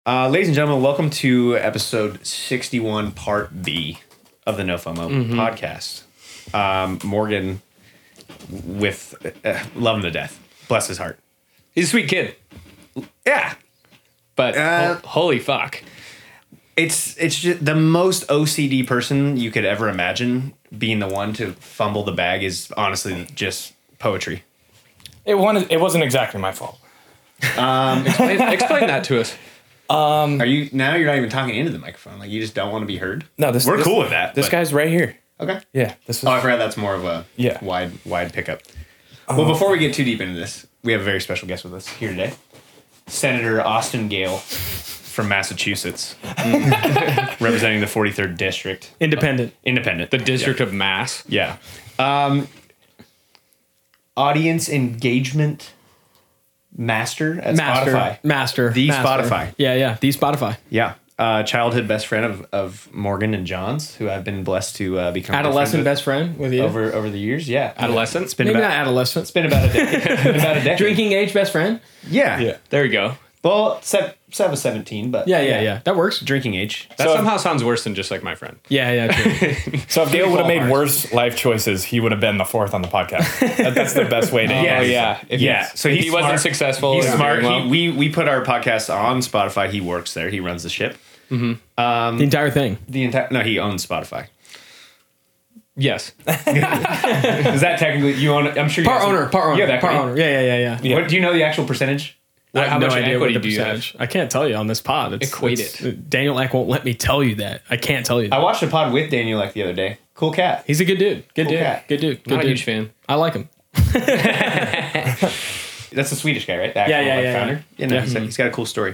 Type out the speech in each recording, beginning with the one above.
Ladies and gentlemen, welcome to episode 61, part B of the No FOMO podcast. Morgan with love him to death. Bless his heart. He's a sweet kid. Yeah. But holy fuck. It's just the most OCD person you could ever imagine being the one to fumble the bag is honestly just poetry. It wasn't exactly my fault. Explain that to us. Are you now? You're not even talking into the microphone. Like you just don't want to be heard. No, We're cool with that. This but- guy's right here. Okay. Yeah, this is. Oh, I forgot that's more of a Yeah. wide pickup. Well, before we get too deep into this, we have a very special guest with us here today. Senator Austin Gale from Massachusetts, representing the 43rd District. Independent. Independent. The District of Mass. Yeah. Audience engagement master at Spotify. Master. Spotify. Yeah. The Spotify. Yeah. Childhood best friend of Morgan and John's, who I've been blessed to become Adolescent good best friend with you. over the years. Yeah. Adolescent? It's been Maybe about, not adolescent. it's been about a decade. It's been about a decade. Drinking age best friend. Yeah. There you go. Well, Seb was 17, but Yeah. That works. drinking age. That So- somehow sounds worse than just like my friend. Yeah. True. So if Dale would have made ballpark. worse life choices, he would have been the fourth on the podcast. That's the best way to. Yeah. Oh, yeah. So if he's he wasn't smart. successful. He's or smart. doing well. We put our podcast on Spotify. He works there. He runs the ship. The entire thing. He owns Spotify. Yes. Is that technically you own? I'm sure you Part have some- owner. Part owner. You have equity. Part owner. Yeah. What do you know the actual percentage? I have How no much idea equity what the do you have? percentage. I can't tell you on this pod. Equate it. Daniel Eck won't let me tell you that. I can't tell you that. I watched a pod with Daniel like the other day. Cool cat. He's a good dude. Good Cool dude. cat. Good dude. Good Not a dude. huge fan. I like him. That's the Swedish guy, right? The actual, Yeah. founder. Yeah, no, he's got a cool story.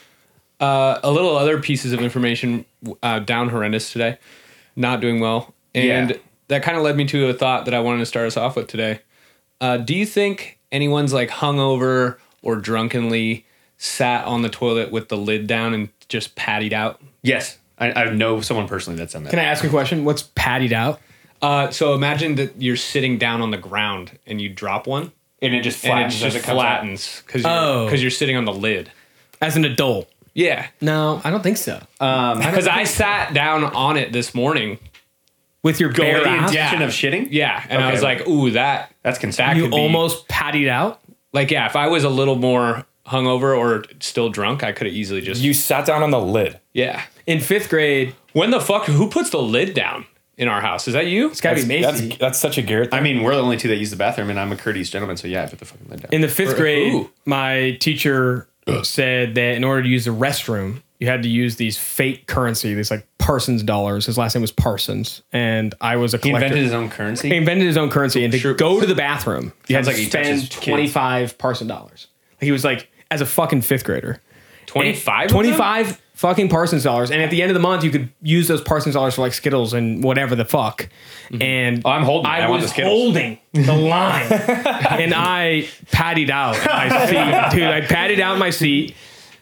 A little other pieces of information down horrendous today. Not doing well. And Yeah. that kind of led me to a thought that I wanted to start us off with today. Do you think anyone's like hungover or drunkenly sat on the toilet with the lid down and just pattied out? Yes, I know someone personally that's done that. Can I ask a question? What's pattied out? So imagine that you're sitting down on the ground and you drop one And it just and flattens. it just as it comes out. flattens because you're sitting on the lid. As an adult? Yeah. No, I don't think so. Because I sat down on it this morning. With your With bare the ass? intention of shitting. Yeah. And I Okay. was like, ooh, That's that consent. You could be, almost pattied out? like, yeah, if I was a little more hungover or still drunk, I could have easily just, You sat down on the lid. yeah. In 5th grade, When the fuck, who puts the lid down in our house? Is that you? it's got to be Macy. That's such a Garrett thing. I mean, we're the only two that use the bathroom, and I'm a courteous gentleman, so yeah, I put the fucking lid down. In the 5th grade, who? my teacher said that in order to use the restroom, you had to use these fake currency, these like Parsons dollars. His last name was Parsons. And I was a He collector. invented his own currency. He invented his own currency. And to Sure. go to the bathroom, you had Sounds to like he touches spend kids. 25 Parson dollars. Like he was like, as a fucking 5th grader. 25? of them? 25 fucking Parsons dollars. And at the end of the month, you could use those Parsons dollars for like Skittles and whatever the fuck. And Oh, I'm holding it. I want was the Skittles. holding the line. And I pattied out my seat. Dude, I patted out my seat,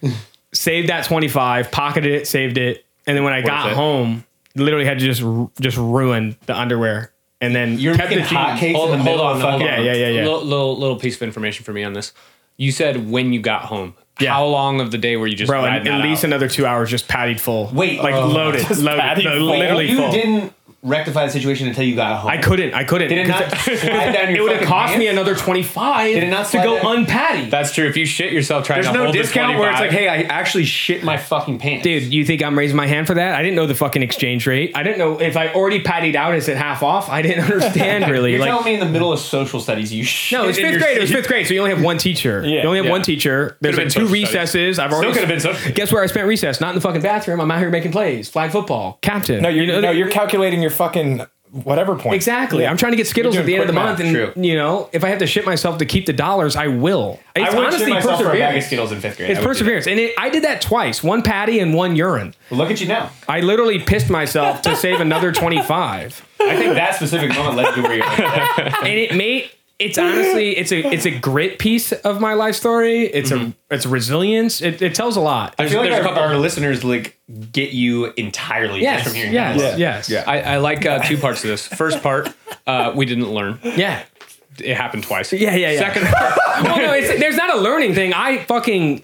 saved that 25, pocketed it, saved it. And then when I got it. home, literally had to just ruin the underwear. And then You're kept making the jeans. hotcakes in Hold the on, middle hold of on. fucking. Yeah. Little piece of information for me on this. You said when you got home. Yeah. How long of the day were you just Bro, riding at that least out? another 2 hours just pattied full. Wait, like loaded, patty full. literally You full. didn't rectify the situation until you got home. I couldn't. Did it not slide down your It would have fucking cost me pants? another 25 Did it not to slide go down? unpatty. That's true. If you shit yourself trying There's to no hold discount the where it's 25, like, hey, I actually shit my fucking pants. Dude, you think I'm raising my hand for that? I didn't know the fucking exchange rate. I didn't know if I already pattied out, is it half off? I didn't understand really. You're like, telling me in the middle of social studies you shit no, it's in 5th your grade. It was seat? 5th grade, so you only have one teacher. Yeah, you only have yeah. one teacher. There's Could've like been 2 social recesses. I've already Still could have been social. Guess where I spent recess? Not in the fucking bathroom. I'm out here making plays. Flag football. Captain. No, you're calculating your fucking whatever point. Exactly. Yeah. I'm trying to get Skittles You're at the doing end of the quick month, math. and True. you know, if I have to shit myself to keep the dollars, I will. It's I would honestly shit myself for a bag of perseverance. Skittles in 5th grade. It's I would do perseverance, and I did that twice: one patty and one urine. that. Look at you now. I literally pissed myself to save another 25, I think that specific moment led you where you're at. and it made. It's honestly, it's a grit piece of my life story. It's it's resilience. It tells a lot. I feel like There's a our, couple- our listeners like get you entirely just from hearing that. yes. I like 2 parts of this. First part, we didn't learn. Yeah. It happened twice. Yeah. Second part, Well, no, there's not a learning thing. I fucking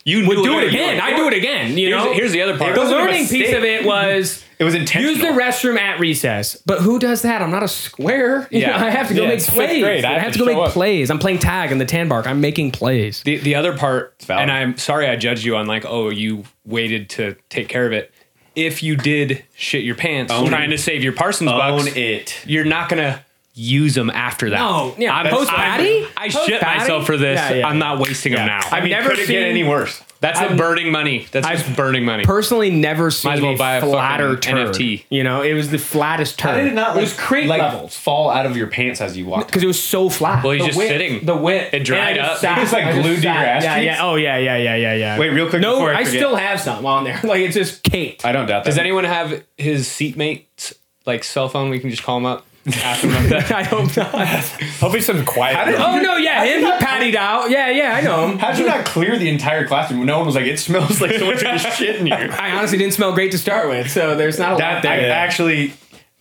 You would knew do what it you were again. doing. I'd do it again. You know. Here's the other part. The wasn't a learning piece mistake. of it was It was intentional. use the restroom at recess. But who does that? I'm not a square. You Yeah. know, I have to go Yeah, make it's fifth plays. grade. I have to go show make up. plays. I'm playing tag in the tan bark. I'm making plays. The other part, valid. and I'm sorry I judged you on like, oh, you waited to take care of it. If you did shit your pants Own trying it. to save your Parsons bucks, Own it. you're not gonna use them after that. No, yeah, I'm post-patty? I Post-patty? shit myself for this. Yeah, yeah. I'm not wasting them now. I've never could it seen get any worse? That's the burning money. That's just burning money. Personally, never seen as well a buy a flatter fucking turd. NFT. You know, it was the flattest turd. How did it not It was crate levels fall out of your pants as you walked? because it was so flat. Well, he's The just width- sitting. The width. It dried And I up. just sat. It's like I just glued to your sat. ass Yeah, cheeks? yeah. Oh yeah, yeah. Wait, real quick. No, before I I forget. still have some on there. Like it's just caked. I don't doubt that. Does anyone have his seatmate's like cell phone? We can just call him up. Ask him about that. I hope not. Hopefully some quiet. Oh no, yeah, him. He pattied out. Yeah, I know him. How'd you not clear the entire classroom? No one was like, it smells like someone took a shit in here. I honestly didn't smell great to start with, so there's not a lot That there. I actually,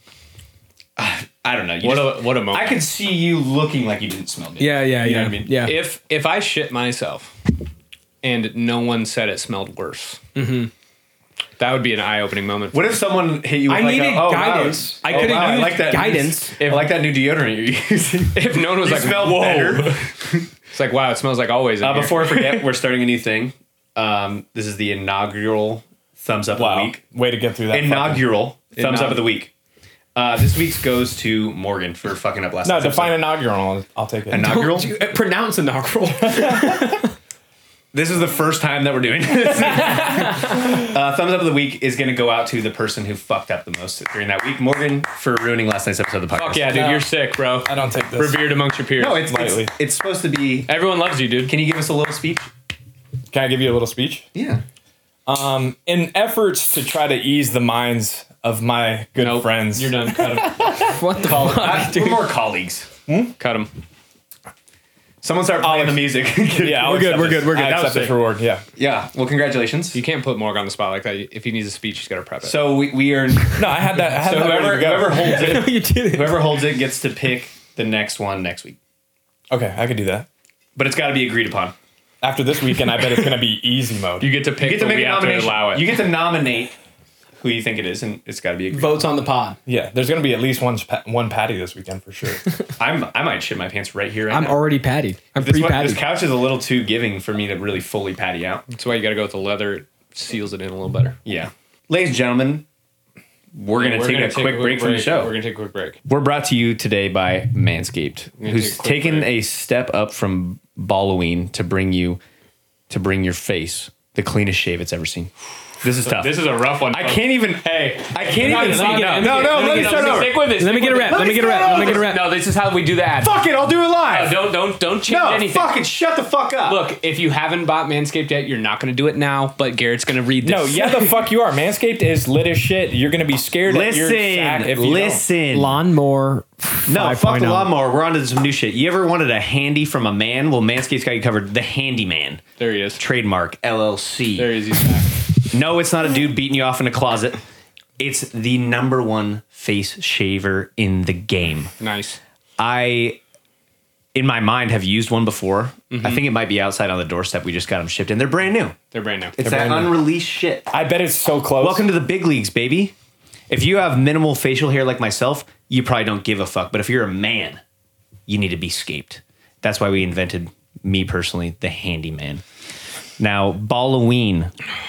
I don't know. You just- What a moment. I could see you looking like you didn't smell good. Yeah, You know what I mean? Yeah. If I shit myself and no one said it smelled worse, that would be an eye-opening moment. What if someone hit you with I like needed a, oh, guidance. Wow, I could've I used like that guidance. I like that new deodorant you're using. if no one was You like, smell whoa. better. It's like, wow, it smells like always. In here. Before I forget, we're starting a new thing. This is the inaugural thumbs up of the Wow. week. Way to get through that. Inaugural thumbs up of the week. This week's goes to Morgan for fucking up last No, night's define episode. inaugural. I'll take it. Inaugural? Pronounce inaugural. This is the first time that we're doing this. Thumbs up of the week is going to go out to the person who fucked up the most during that week. Morgan, for ruining last night's episode of the podcast. Fuck yeah, dude, you're sick, bro. I don't take this. Revered amongst your peers. No, it's Lightly. it's supposed to be. Everyone loves you, dude. Can you give us a little speech? Can I give you a little speech? Yeah. In efforts to try to ease the minds of my good Nope, friends. You're done. Cut him. What the fuck? We're more colleagues. Cut him. Someone start playing the music. Yeah, We're good, we're good, we're good. I That was accept this sick. reward. Yeah. Yeah. Well, congratulations. You can't put Morgan on the spot like that. If he needs a speech, he's got to prep it. So we earned. No, I had that. I had So that ready to go. whoever holds it, You did it. whoever holds it gets to pick the next one next week. Okay, I could do that. But it's got to be agreed upon. After this weekend, I bet it's gonna be easy mode. you get to pick, You get to but make we a have to nomination. allow it. You get to nominate who you think it is, and it's got to be agreed. Votes on the pod. Yeah, there's gonna be at least one patty this weekend for sure. I might shit my pants right here. Right I'm now. already pattied. I'm This pre-pattied. couch is a little too giving for me to really fully patty out. That's why you got to go with the leather. It seals it in a little better. Yeah. Ladies and gentlemen, we're going to take a quick break from the show. We're going to take a quick break. We're brought to you today by Manscaped, who's take a quick taken break. a step up from Balloween to bring your face the cleanest shave it's ever seen. This is tough. This is a rough one. I can't even. Hey, I can't even. let me get- No, let me start over. Stick with this. Let me get a rep. Let me get a rep. Let me get a rep. No, this is how we do the ad. Fuck it, I'll do it live. Don't change No, anything. fucking shut the fuck up. Look, if you haven't bought Manscaped yet, you're not going to do it now. But Garrett's going to read this. No, yeah, the fuck you are. Manscaped is lit as shit. You're gonna be scared at your sack if you listen. Lawnmower. No, fuck the 5.0. lawnmower. We're on to some new shit. You ever wanted a handy from a man? Well, Manscaped's got you covered. The Handyman. There he is. Trademark, LLC. There he is. He's back. No, it's not a dude beating you off in a closet. It's the #1 face shaver in the game. Nice. I, in my mind, have used one before. I think it might be outside on the doorstep. We just got them shipped in. They're brand new. They're brand new. It's that brand new. unreleased shit. I bet it's so close. Welcome to the big leagues, baby. If you have minimal facial hair like myself, you probably don't give a fuck. But if you're a man, you need to be scaped. That's why we invented, me personally, the Handyman. Now, Balloween.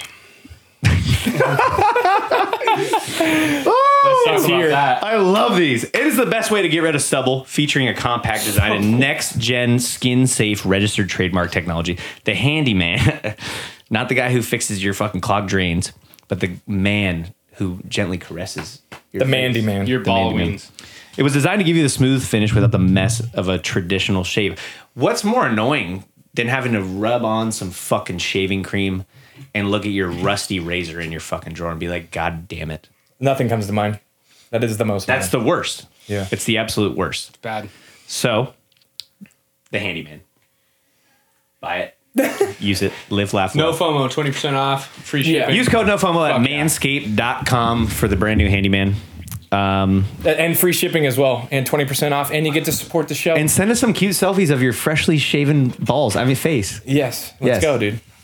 Let's here. I love these. It is the best way to get rid of stubble, featuring a compact design and next-gen skin-safe registered trademark technology. The Handyman, not the guy who fixes your fucking clogged drains, but the man who gently caresses your the face. Mandy man. Your The ball Mandy Man. wings. It was designed to give you the smooth finish without the mess of a traditional shave. What's more annoying than having to rub on some fucking shaving cream and look at your rusty razor in your fucking drawer and be like, God damn it. Nothing comes to mind. That is the most. That's the worst. Yeah. It's the absolute worst. Bad. So, the Handyman. Buy it. Use it. Live, laugh, No love. FOMO. 20% off. Free shipping. Use code NOFOMO at Fuck yeah. manscaped.com for the brand new Handyman. and free shipping as well, and 20% off, and you get to support the show. And send us some cute selfies of your freshly shaven balls. I mean, face. yes, Yes. let's go, dude.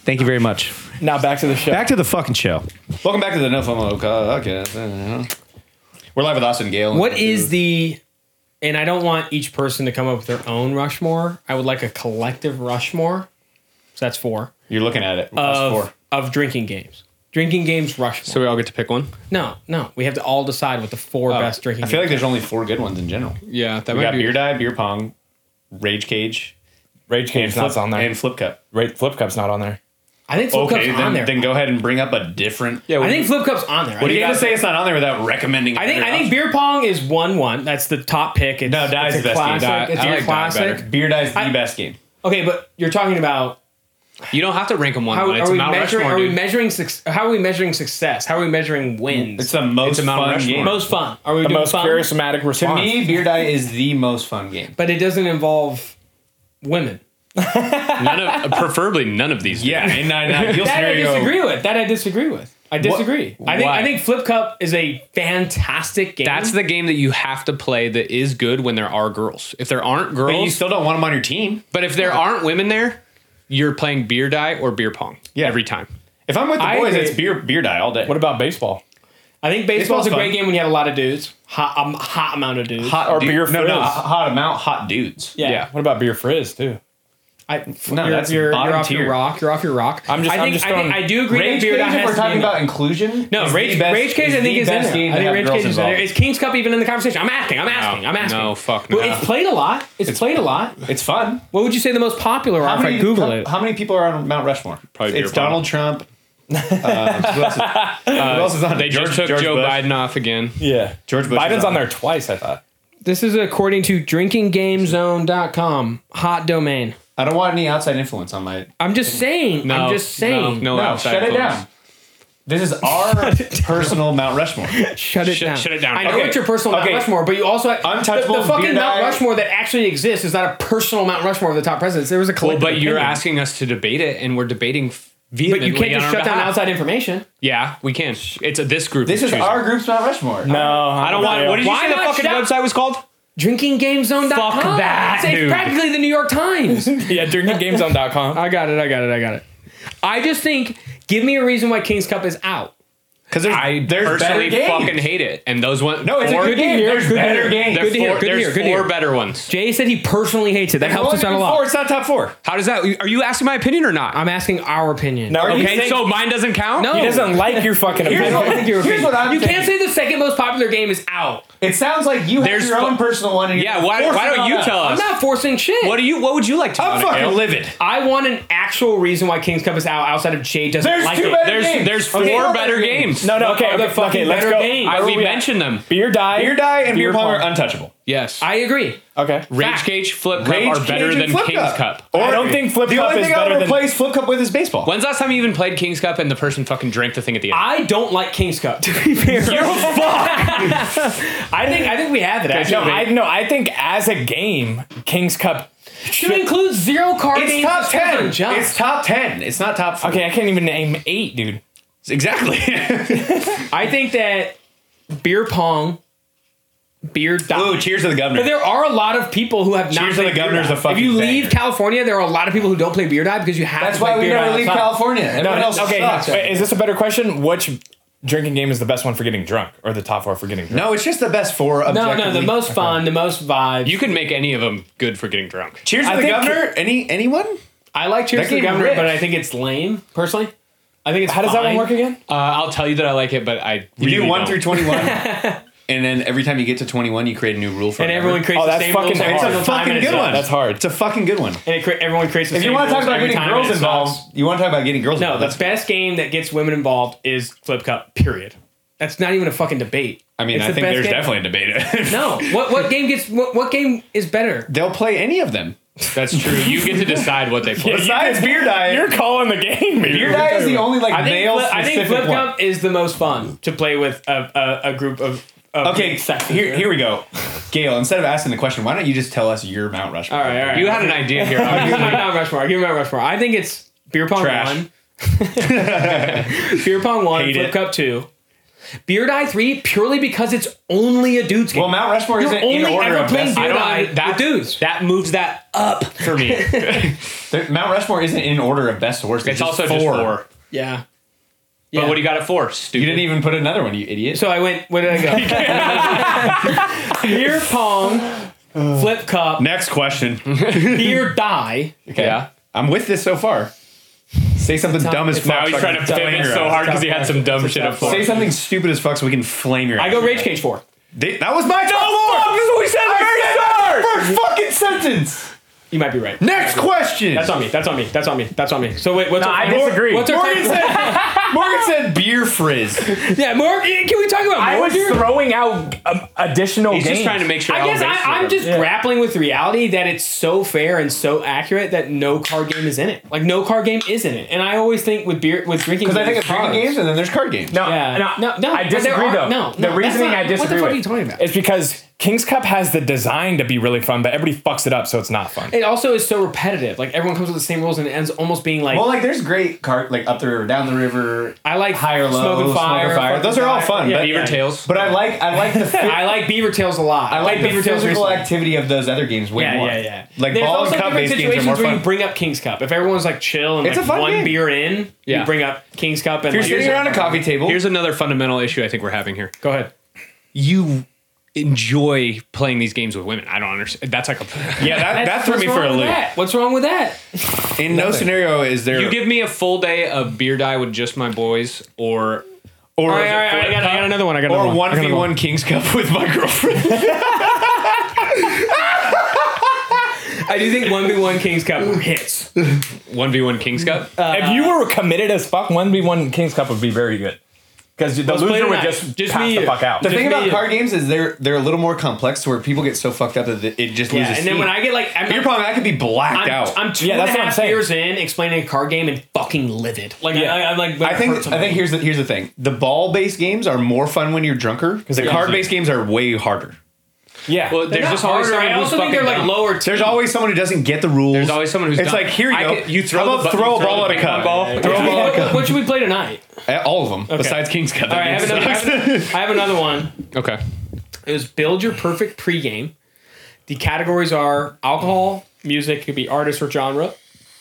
Thank you very much. Now back to the show. Back to the fucking show. Welcome back to the No FOMO podcast. We're live with Austin Gale. What is the? And I don't want each person to come up with their own Rushmore. I would like a collective Rushmore. So that's 4 You're looking at it. That's 4. of drinking games. Drinking games Rushmore. So we all get to pick one? No. We have to all decide what the 4 best drinking. I feel like games there's only 4 good ones in general. Yeah, that We might got be. Beer Die, Beer Pong, Rage Cage, Rage Cage's not on there. and Flip Cup. Flip Cup's not on there. I think Flip Okay, Cup's on there. then go ahead and bring up a different. Yeah, I think Flip Cup's on there. What are you going to say it's not on there without recommending? I think beer pong is 1-1. That's the top pick. It's, No, Die's it's the a best game. classic. Die- It's I a like Die classic. better. Beer Die is the best game. Okay, but you're talking about You don't have to rank them one. how It's are we Mount measuring? Rushmore, Are we dude. measuring? How are we measuring success? How are we measuring wins? It's the most It's a Mount fun Rushmore. game. most fun. Are we The doing most fun? charismatic To response. me, Beer Die is the most fun game. But it doesn't involve women. Preferably none of these. Yeah, in an ideal That I scenario. disagree with. I disagree. I Why? think Flip Cup is a fantastic game. That's the game that you have to play that is good when there are girls. If there aren't But you girls, still don't want them on your team. but if there aren't women there, you're playing Beer Die or Beer Pong every time. If I'm with the I boys, agree. it's beer Die all day. What about baseball? I think baseball's a Baseball's great fun. game when you have a lot of dudes. Hot amount of dudes. hot Or dude- beer No, frizz. hot amount, hot dudes. Yeah. What about beer frizz too? that's you're bottom off tier. your rock. You're off your rock. I'm just throwing- I do agree Rage that beer Cage, Die if has we're to be talking in there. about inclusion, No, is Rage the best- Cage I is think the is in best there. game I to think have Rage girls Cage is in there. involved. Is King's Cup even in the conversation? I'm asking. No, fuck But no. it's played a lot. It's played a lot. It's fun. What would you say the most popular are if I Google it? How many people are on Mount Rushmore? Probably It's Beer Pong. Donald Trump. Who else is on? They just took George Joe Bush. Biden off again. Yeah. George Bush is Biden's on on there twice, I thought. This is according to drinkinggamezone.com. Hot domain. I don't want any outside influence on my. I'm just saying. No, I'm just saying. No, No, outside shut it influence. down. This is our personal Mount Rushmore. Shut it down. shut it down. I know Okay. it's your personal Mount Okay. Rushmore, but you also Untouchable, the fucking Beer Mount Die. Rushmore that actually exists is not a personal Mount Rushmore of the top presidents. There was a Well, collective. but you're opinion. asking us to debate it, and we're debating But vehemently you can't on just our shut down behalf. outside information. Yeah, we can. It's this group. This is choosing. our group's Mount Rushmore. No, I don't want. What did you Why say the not fucking shout- website was called? Drinkinggamezone.com. Fuck that, It's dude. practically the New York Times. Yeah, drinkinggamezone.com. I got it. I just think, give me a reason why King's Cup is out. Because I there's personally better games. fucking hate it, and those ones. No, it's a good game. There's better games. There's Good to hear, four, good to there's hear, good to four hear. better ones. Jay said he personally hates it. That helps us out a lot. It's not top 4. How does that? Are you asking my opinion or not? I'm asking our opinion. No, you Okay, think- so mine doesn't count. No. he doesn't like your fucking Here's opinion. what- I think your Here's opinion. what I'm You can't thinking. say the second most popular game is out. It sounds like you have There's your own fu- personal one. And Yeah, you're why forcing don't it you on tell us. us? I'm not forcing shit. What would you like to? I'm know, fucking Gail? livid. I want an actual reason why King's Cup is out outside of Jay doesn't There's like two it. better games. There's four Okay, better games. No, What okay, are the okay, fucking let's better go. games? Where we we at? mentioned them. Beer Die. Beer Die and Beer Pong are Pong. untouchable. Yes. I agree. Okay. Rage Fact. Cage, Flip Cup Rage are Cage better and than Flip King's Cup. I don't think Flip The Cup only is thing I better would than... replace Flip Cup with is baseball. When's the last time you even played King's Cup and the person fucking drank the thing at the end? I don't like King's Cup, to be fair. You're fucked. I think we have it, actually. I think as a game, King's Cup should include zero card It's games. top that sounds 10. unjust. It's top 10. It's not top 4. Okay, I can't even name 8, dude. Exactly. I think that beer pong, beer die. Ooh, cheers to the governor. But there are a lot of people who have not Cheers to played the Governor's beer a die. fucking If you leave banger. California, there are a lot of people who don't play beer die because you have That's to play why we beer never die leave outside. California. Everyone else Okay, sucks. wait, is this a better question? Which drinking game is the best one for getting drunk? Or the top 4 for getting drunk? No, it's just the best 4. No, objectively. the most fun, the most vibes. You can make any of them good for getting drunk. Cheers to I the think- governor. Anyone? I like Cheers That to the game Governor, ripped. but I think it's lame, personally. I think it's How does that one fine. work again? I'll tell you that I like it, but I You really do 1 don't. through 21, and then every time you get to 21, you create a new rule for And it. everyone creates Oh, the that's same fucking rules every hard. single It's a time. fucking and good it one. That's hard. It's a fucking good one. And everyone creates the If same you want to talk rules about every getting time, girls and it involved, sucks. you want to talk about getting girls No, involved. the best game that gets women involved is Flip Cup, period. That's not even a fucking debate. I mean, It's I the think best there's game. definitely a debate. No. What game gets what game is better? They'll play any of them. That's true. You get to decide what they play. Besides Beer Die. You're calling the game, man. Beer Die is the only like male I think specific Flip one. Cup is the most fun to play with a group of Okay, sexes. here we go. Gail, instead of asking the question, why don't you just tell us your Mount Rushmore? All right. You had an idea here. Give me obviously. Mount Rushmore. Give me Mount Rushmore. I think it's beer pong Trash. 1, beer pong 1, Hate Flip it. Cup 2, Beer Die 3 purely because it's only a dude's game. Well, Mount Rushmore You're isn't in only order ever of playing best. Beer Die with dudes. That moves that up for me. Mount Rushmore isn't in order of best to worst. It's also just 4. Yeah. But what do you got it for? Stupid. You didn't even put another one, you idiot. So I went, where did I go? Beer pong, flip cup, Next question. beer die. Okay. Yeah. I'm with this so far. Say something dumb as fuck. Now he's so I trying can to flame pivot your so ass. hard because he had some dumb shit up for. Say something stupid as fuck so we can flame your ass. I go Rage Cage 4. That was my top 4! This is what we said First fucking sentence! You might be right. Next question! That's on me. That's on me. That's on me. That's on me. So wait, what's No, our, I disagree. What's our Morgan type? Morgan said beer frizz. Yeah, more. Can we talk about I more? was beer? throwing out additional He's games. just trying to make sure. I guess Alabama's I'm just Yeah. grappling with reality that it's so fair and so accurate that no card game is in it. Like no card game is in it, and I always think with drinking Because I think it's drinking cards. games and then there's card games. No, Yeah. No. I but there disagree are- though. No, the that's reasoning not- I disagree What the fuck with are you talking about? is because King's Cup has the design to be really fun, but everybody fucks it up, so it's not fun. It also is so repetitive. Like everyone comes with the same rules, and it ends almost being like Well, like there's great card, like up the river, down the river, I like high or low, Smoke and Fire. Fire. Those are all fun. Yeah, but Beaver Tails. But I like the I like Beaver Tails a lot. I like the Beaver Tails physical recently. activity of those other games way more. Yeah. Like There's ball also and cup different based games are situations more where fun. you bring up King's Cup. If everyone's like chill and It's like a fun one game. beer in, Yeah. you bring up King's Cup and If you're like, sitting around a coffee table, Here's another fundamental issue I think we're having here. Go ahead. You enjoy playing these games with women. I don't understand. That's like a. yeah, that threw What's me for a wrong with loop. that? What's wrong with that? In no scenario is there You give me a full day of beer die with just my boys, or or All right, I got another one. I got another or one. 1v1 King's Cup with my girlfriend. I do think 1v1 King's Cup hits. 1v1 King's Cup. If you were committed as fuck, 1v1 King's Cup would be very good. Because the Let's play loser would tonight. just Just pass me the and fuck out. The thing me about and- card games is they're a little more complex to where people get so fucked up that it just Yeah, loses and then steam. when I get like beer pong, I could be blacked out. I'm two Yeah, and a that's what I'm half saying. years in explaining a card game and fucking livid. Like Yeah. I'm like I think here's the thing. The ball based games are more fun when you're drunker because the they're card based games are way harder. Yeah. Well, there's just always someone I who's also think they're fucking like dumb. lower. There's always someone who doesn't get the rules. There's always someone who's It's dumb. like here you I go. can- you throw How about the throw a throw ball the at a ping cup? pong ball. Throw a ball at a cup. What should we play tonight? All of them besides King's Cup. All right, I have another one. Okay. It was build your perfect pregame. The categories are alcohol, music, could be artist or genre,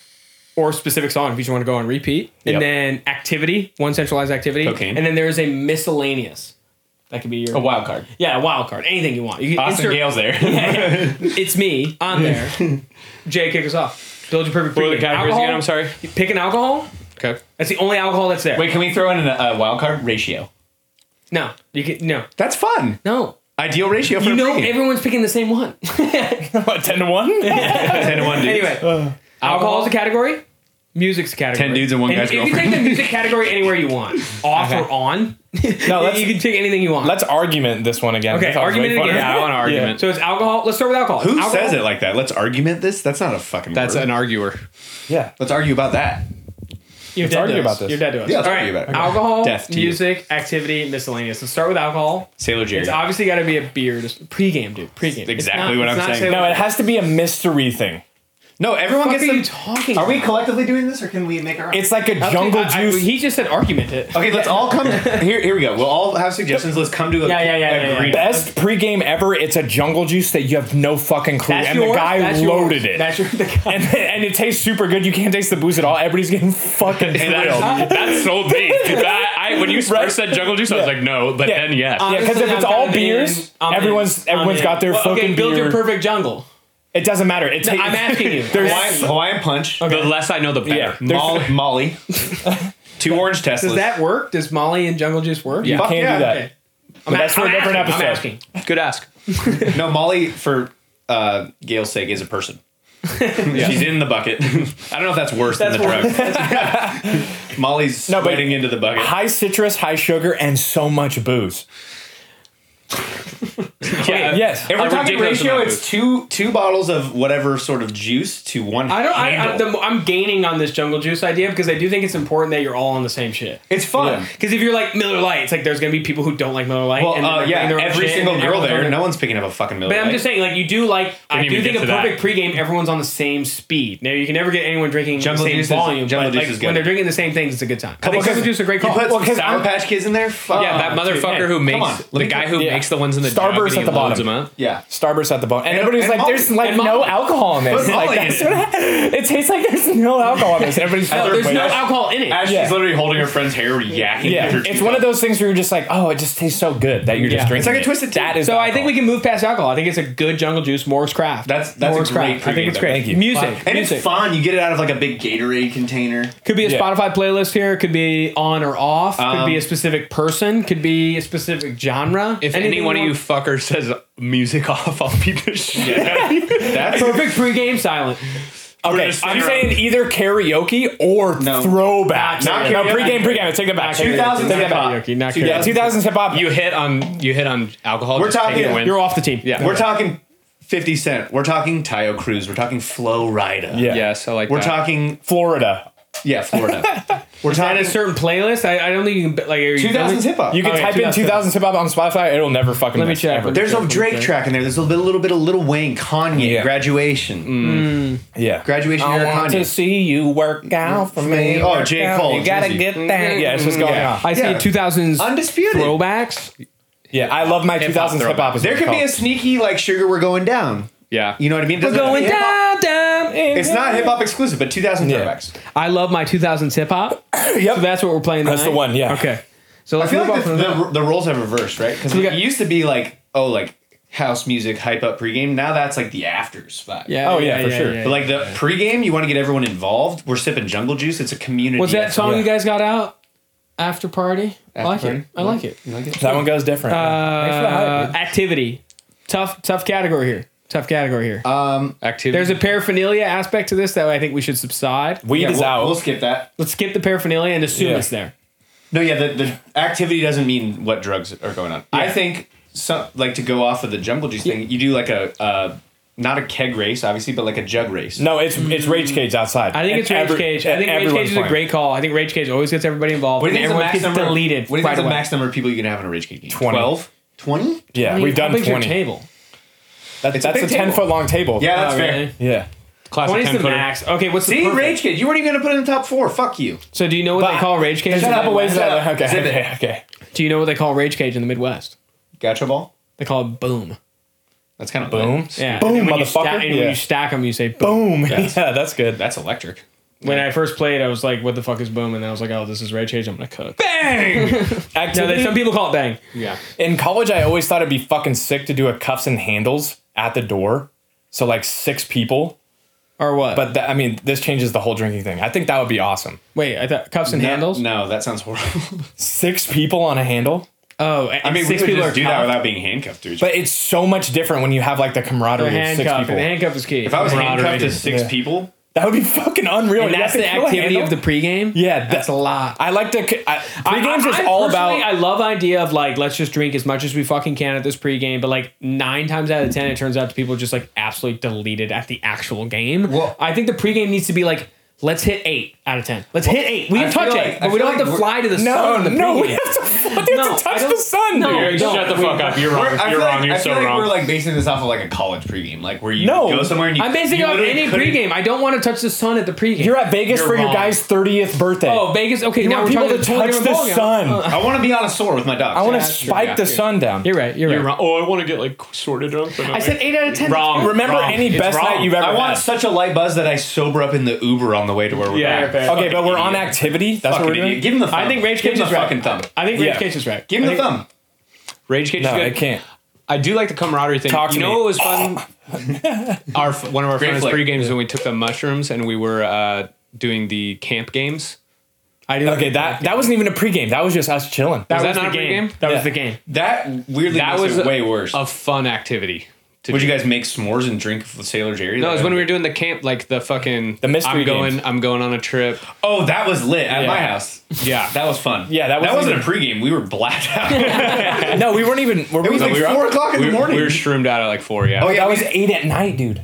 or specific song if you just want to go on repeat. And Yep. then activity, one centralized activity. Cocaine. And then there's a miscellaneous. That could be your a wild card. Yeah, a wild card. Anything you want. You can Austin insert- Gale's there. It's me on there. Jay, kick us off. Build your perfect What are the pregame. categories Alcohol, again? I'm sorry. you pick an alcohol. Okay. That's the only alcohol that's there. Wait, can we throw in a wild card ratio? No, you can no. That's fun. No. Ideal ratio for You a know pregame. everyone's picking the same one. What, 10 to 1? 10-1 dudes. Anyway, alcohol is a category. Music's a category. 10 dudes and one guy's you can girlfriend. take the music category anywhere you want. Off or on. No, let's, You can take anything you want. let's argument this one again. Okay, That sounds argument way it funner. again. Yeah, I want an argument. So it's alcohol. Let's start with alcohol. Who Alcohol- says it like that? Let's argument this? That's not a fucking That's word. an arguer. Yeah. Let's argue about that. You're Let's dead argue to about us. this. You're dead to us. Yeah, let's All argue right. about it. Alcohol, Death to you. music, activity, miscellaneous. Let's start with alcohol. Sailor Jerry. It's obviously got to be a beer. Just pregame, dude. Pregame. It's exactly not- what it's I'm not saying. Sailor No, it Jerry. has to be a mystery thing. No, everyone What gets are them. you talking Are we about? collectively doing this, or can we make our own? It's like a jungle juice. He just said argument it. Okay, let's all come. Here we go. We'll all have suggestions. Let's come to a Yeah. agreement. Best pregame ever. It's a jungle juice that you have no fucking clue. That's and yours. the guy That's loaded yours. it. That's your. The guy. and it tastes super good. You can't taste the booze at all. Everybody's getting fucking thrilled. That sold me. When you first said jungle juice, I was like, no, but Yeah. then yes. Yeah, because if Honestly, it's I'm all in. beers, I'm everyone's in. I'm in. got their Well, fucking okay, build beer. your perfect jungle. It doesn't matter. It tastes. I'm asking you. Hawaiian Punch. The less I know, the better. Yeah. Molly. 2 orange Teslas. Does that work? Does Molly and jungle juice work? Yeah. Fuck Can't yeah. do that. Okay. But that's for a different episode. I'm asking. Good ask. No, Molly, for Gail's sake, is a person. She's in the bucket. I don't know if that's worse than the drug. Molly's No, but- sweating into the bucket. High citrus, high sugar, and so much booze. Yeah. Yes. If we're A talking ridiculous ratio, amount of it's two bottles of whatever sort of juice to one handle. I'm gaining on this jungle juice idea because I do think it's important that you're all on the same shit. It's fun. Because if you're like Miller Lite, it's like there's gonna be people who don't like Miller Lite. Well, and then they're getting their own every shit, single and girl everyone's on there, their- no one's picking up a fucking Miller But I'm Lite. just saying, like, you do like. I even do think get a to that. perfect pregame, everyone's on the same speed. Now you can never get anyone drinking Jungle the same juice is- volume. Jungle but juice like, is good. when they're drinking the same things, it's a good time. I think Because jungle juice is a great You call. put Well, some 'cause Sour I'm- Patch Kids in there? Fuck. Yeah, that motherfucker who come on. makes the guy who yeah. makes the ones in the Starburst jug and at he the bottom. loads them up. Yeah. Starburst at the bone. And And- everybody's and like, Molly. there's like And no Molly. alcohol in this. Put Like, Molly that's in what it tastes like there's no alcohol in this. And everybody's No, there's no alcohol in it. As Yeah. she's literally holding her friend's hair, yakking. Yeah, her it's teeth one of out. those things where you're just like, oh, it just tastes so good that you're Yeah. just drinking. It's like a it. Twisted Tea. That is. So the I think we alcohol. can move past alcohol. I think it's a good jungle juice. Morris Craft. That's a Morris great Craft. I think it's pregame great. Thank you. Music. And music. it's fun. You get it out of like a big Gatorade container. Could be a Yeah. Spotify playlist here. Could be on or off. Could be Um, a specific person. Could be a specific genre. If Anything any one of you want. fuckers says music off, I'll beat the shit out of you. That's Perfect pregame silent. Okay, just I'm saying- saying either karaoke or No. throwback. Not No, karaoke. pregame. I take that back. 2000s Take that back. Karaoke, not Yeah, karaoke. 2000s hip hop. You hit on alcohol. We're just take it talking- win. You're off the team. Yeah. We're talking 50 Cent. We're talking Tayo Cruz. We're talking Flo Rida. Yeah. Yes, I like We're that. talking, Florida. yeah, Florida. We're Is that talking a certain playlist? I don't think you can like. Are you 2000s hip hop. You can Okay, type in 2000s hip hop on Spotify. It'll never fucking. Let me miss, check. ever. There's a Drake track in there. There's a little bit of Lil Wayne, Kanye, Yeah. Graduation. Yeah. Graduation I era want to Kanye. see you work out for me. Oh, work J. out. Cole, You gotta Drizzy. get that. Yeah, it's just going Yeah. on. I see Yeah. 2000s Undisputed. throwbacks. Yeah, I love my 2000s hip hop. There could be a sneaky like Sugar We're Going Down. Yeah. You know what I mean? It We're doesn't have to going be hip hop. down. It's not hip hop exclusive, but 2000 Yeah. throwbacks. I love my 2000s hip hop. Yep. So that's what we're playing. That's the tonight? one, yeah. Okay. So I let's feel move like on from that. the roles have reversed, right? Because we it got- used to be like, oh, like house music, hype up pregame. Now that's like the afters vibe. Yeah. Oh, yeah, for sure. But like the pregame, you want to get everyone involved. We're sipping Jungle Juice. It's a community. What's that effort. song Yeah. you guys got out? After Party. I like Party? it. I like it. You like it? That one goes different. Thanks for the hype. Activity. Tough category here. Tough category here. Activity. There's a paraphernalia aspect to this that I think we should subside. Weed Yeah, is we'll, out. we'll skip that. Let's skip the paraphernalia and assume Yeah. it's there. No, yeah, the activity doesn't mean what drugs are going on. I think like to go off of the Jungle Juice thing, you do like a not a keg race, obviously, but like a jug race. No, it's Rage Cage outside. I think And it's Rage Cage. I think Rage everyone's Cage is a playing. great call. I think Rage Cage always gets everybody involved. What do you and think everyone is the gets max number? deleted What do you think right is the away. max number of people you can have in a Rage Cage game? 20. 12? 20? Yeah, I mean, we've how done big's your 20. table? That's a a big 10-foot long table. Yeah, that's Oh, fair. really? Yeah. classic 20 is the 10 footer. max. Okay, what's the See, perfect? Rage Cage. You weren't even going to put it in the top 4. Fuck you. So do you know what But they call Rage Cage? There's a in the couple ways Midwest? that. Okay, Zip it. okay. Do you know what they call Rage Cage in the Midwest? Gotcha ball? They call it boom. That's kind of Boom. Yeah. Boom, and when you motherfucker. and when Yeah. you stack them, you say boom. Boom. Yeah, that's good. That's electric. When I first played, I was like, "What the fuck is boom?" And then I was like, "Oh, this is Rage Cage. I'm gonna cook." Bang! No, Activity. some people call it bang. Yeah. In college, I always thought it'd be fucking sick to do a cuffs and handles at the door. So like 6 people. Or what? But I mean, this changes the whole drinking thing. I think that would be awesome. wait, I thought cuffs and handles. No, that sounds horrible. 6 people on a handle. Oh, I mean, we 6 would people just are do that cuffed. without being handcuffed to each But it's so much different when you have like the The camaraderie of 6 handcuff. people. The handcuff is key. If I was Camaraderie. handcuffed to 6 Yeah. people, That would be fucking unreal. and You that's have to the kill a activity of handle? the pregame. Yeah, that's a lot. I like to. Pre-games is I all personally, about. I love the idea of like let's just drink as much as we fucking can at this pregame, but like 9 times out of 10, it turns out people just like absolutely deleted at the actual game. Well- I think the pregame needs to be like let's hit 8 out of 10. Let's hit 8. We can I touch feel 8, like- but I we feel don't have like to fly to the No, sun. in the no, we pregame. have to, we have No, to touch I don't- the sun, no, dude. don't. Shut the fuck up. You're wrong. I You're feel wrong. like, You're I feel so like wrong. we're like basing this off of like a college pregame, like where you No. go somewhere and you. I'm basing you it on literally any couldn't- pregame. I don't want to touch the sun at the pregame. You're at Vegas You're for your wrong. guy's 30th birthday. Oh, Vegas. Okay, you now want we're people talking to totally touch different the ballgame. sun. I want to be on a sword with my dogs. I want to that's true, spike yeah, the true. sun down. You're right. You're You're right. wrong. Oh, I want to get like sort of drunk. But I said 8 out of 10. Wrong. Remember Wrong. any It's best wrong. night you've ever I want had? such a light buzz that I sober up in the Uber on the way to where we're Yeah, going. fair. Okay, but we're on activity. That's what Fucking we're doing. idiot. Give him the thumb. I think Rage Give Cage him is the right. fucking thumb. I think Yeah. Rage Cage is right. Give him I the think- thumb. Rage Cage No, is good. I can't. I do like the camaraderie thing. Talk to you know me. what was fun? One of our Great friends' flick. pre-games when we took the mushrooms and we were doing the camp games. I do. Okay, that wasn't even a pregame. That was just us chilling. That Was was that the not a game. pregame? That Yeah. was the game. That weirdly That makes was it way worse. A fun activity Would you guys make s'mores and drink Sailor Jerry? No, it was when we were doing the camp, like the fucking The mystery games. I'm going on a trip. Oh, that was lit at my house. Yeah. That was fun. Yeah, that wasn't even- a pregame. We were blacked out. No, we weren't even. Were we? It was like 4 o'clock in the morning. We were shroomed out at like 4, yeah. Oh, yeah. That was 8 at night, dude.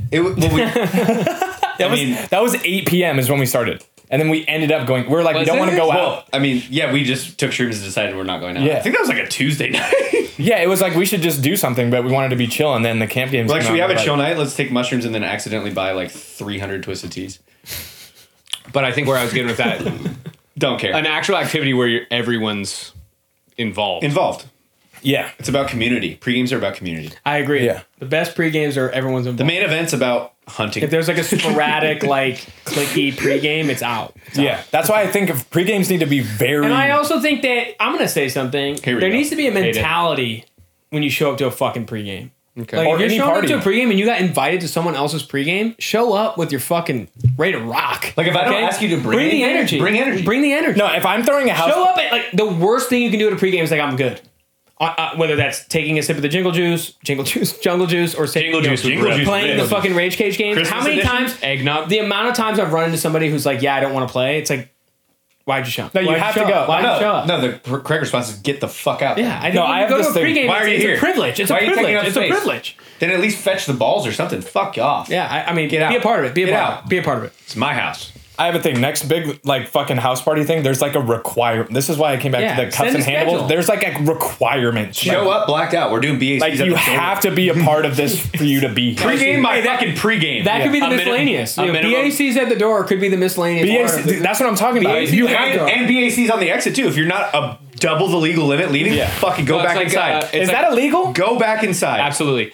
That was 8 p.m. is when we started, and then we ended up going. We're like, we Was don't want to it? go Well, out. I mean, yeah, we just took shrooms and decided we're not going out. Yeah. I think that was like a Tuesday night. Yeah, it was like we should just do something, but we wanted to be chill, and then the camp games. Like, came should we out, have a like- chill night? Let's take mushrooms and then accidentally buy like 300 Twisted Teas. But I think where I was getting with that, Don't care. an actual activity where everyone's involved. Involved. Yeah, It's about community. Pregames are about community. I agree. Yeah. The best pre-games are everyone's involved. The main event's about hunting. If there's like a sporadic, like clicky pre-game, it's out. yeah. That's why I think if pre-games need to be very. And I also think that I'm gonna say something. Here we There go. needs to be a Hate it. mentality when you show up to a fucking pregame. Okay. Like Or if you're any showing party. up to a pregame and you got invited to someone else's pregame, show up with your fucking ready to rock. Like, if I don't ask you to bring the anything, energy, bring energy. bring the energy. no, if I'm throwing a house. Show up at like the worst thing you can do at a pregame is like I'm good. Whether that's taking a sip of the jungle juice, or Jingle Juice playing was the rip. fucking Rage Cage games. Christmas How many edition? times? Eggnog. The amount of times I've run into somebody who's like, "Yeah, I don't want to play." It's like, why'd you show up? No, you Why'd have show to go. up? Why'd you show No, up? no, the correct response is get the fuck out. Yeah, I think No, when I you have go this to a thing. pregame, Why are you it's here? a privilege. It's Why a are you taking privilege. up It's a space? privilege. Then at least fetch the balls or something. Fuck off. Yeah, I mean, Get be out. a part of it. Be a Get part of out. it. Be a part of it. It's my house. I have a thing. Next big like fucking house party thing. There's like a requirement. This is why I came back Yeah, to the cups send and a handles. schedule. There's like a requirement. Show up blacked out. We're doing BACs. Like you have to be a part of this for you to be here. Pregame my fucking pregame. That could be the A minimum- miscellaneous. a You know, minimum- BACs at the door could be the miscellaneous. part of BAC, it. that's what I'm talking about. BAC You Yeah. have and BACs on the exit too. If you're not double the legal limit leaving, Yeah. fucking go Well, it's back like, inside. it's Is like- that illegal? Go back inside. Absolutely.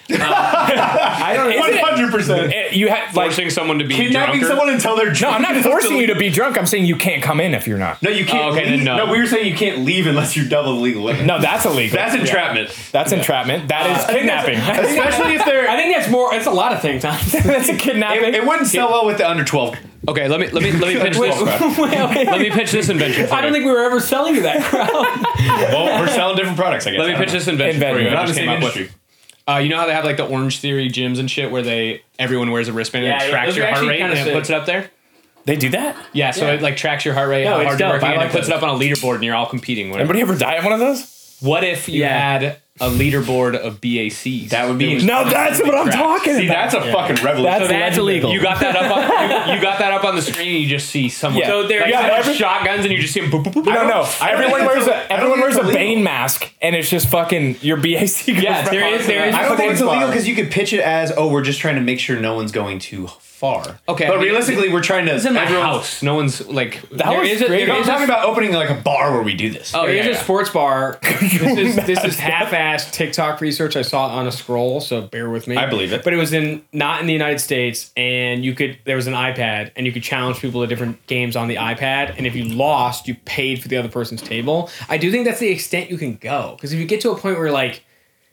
I don't know. 100%. You have like Forcing someone to be Kidnapping drunker. someone until they're no. drunk. I'm not forcing you to be drunk. I'm saying you can't come in if you're not. No, you can't. Oh, okay, then leave. no. We were saying you can't leave unless you're double the legal limit. No, that's illegal. That's entrapment. That's entrapment. That is kidnapping. Especially if they're. I think that's more. It's a lot of things. That's a kidnapping. It wouldn't sell well with the under 12. Okay, let me pitch this. Let me pitch this invention for I don't you. think we were ever selling to that crowd. Well, we're selling different products, I guess. Let me pitch this invention for Invention. you. We're I not in the just same came up with. industry. You know how they have like the Orange Theory gyms and shit where everyone wears a wristband and Yeah, it yeah, tracks those your are heart actually rate and kinda it sick. puts it up there? They do that. Yeah, so Yeah. it like tracks your heart rate, No, how it's hard you're dope. working, I and like it puts that. it up on a leaderboard and you're all competing. Whatever. Anybody ever die at one of those? What if you had a leaderboard of BACs? That would be. No, that's what I'm talking See, about. that's a fucking revolution. That's That's illegal. You got that up on you got that up on the screen and you just see someone. Yeah. So there, Yeah, like, every- shotguns and you just see them. Boop, boop, boop. No. Everyone wears I a don't everyone think wears it's a illegal. Bane mask, and it's just fucking your BAC. Goes Yeah, there is- there is- I don't think it's Fucking illegal bar. because you could pitch it as, oh, we're just trying to make sure no one's going too far. Okay, But I mean, realistically, we're trying to. It's in my everyone's- house. No one's like. That there was is a, great. there I'm is a- talking about opening like a bar where we do this. Oh, There yeah, is a yeah. sports bar. This is half-assed TikTok research. I saw it on a scroll, so bear with me. I believe it. But it was not in the United States, and there was an iPad, and you could challenge people to different games on the iPad, and if you lost, you paid for the other person's table. I do think that's the extent you can go, because if you get to a point where like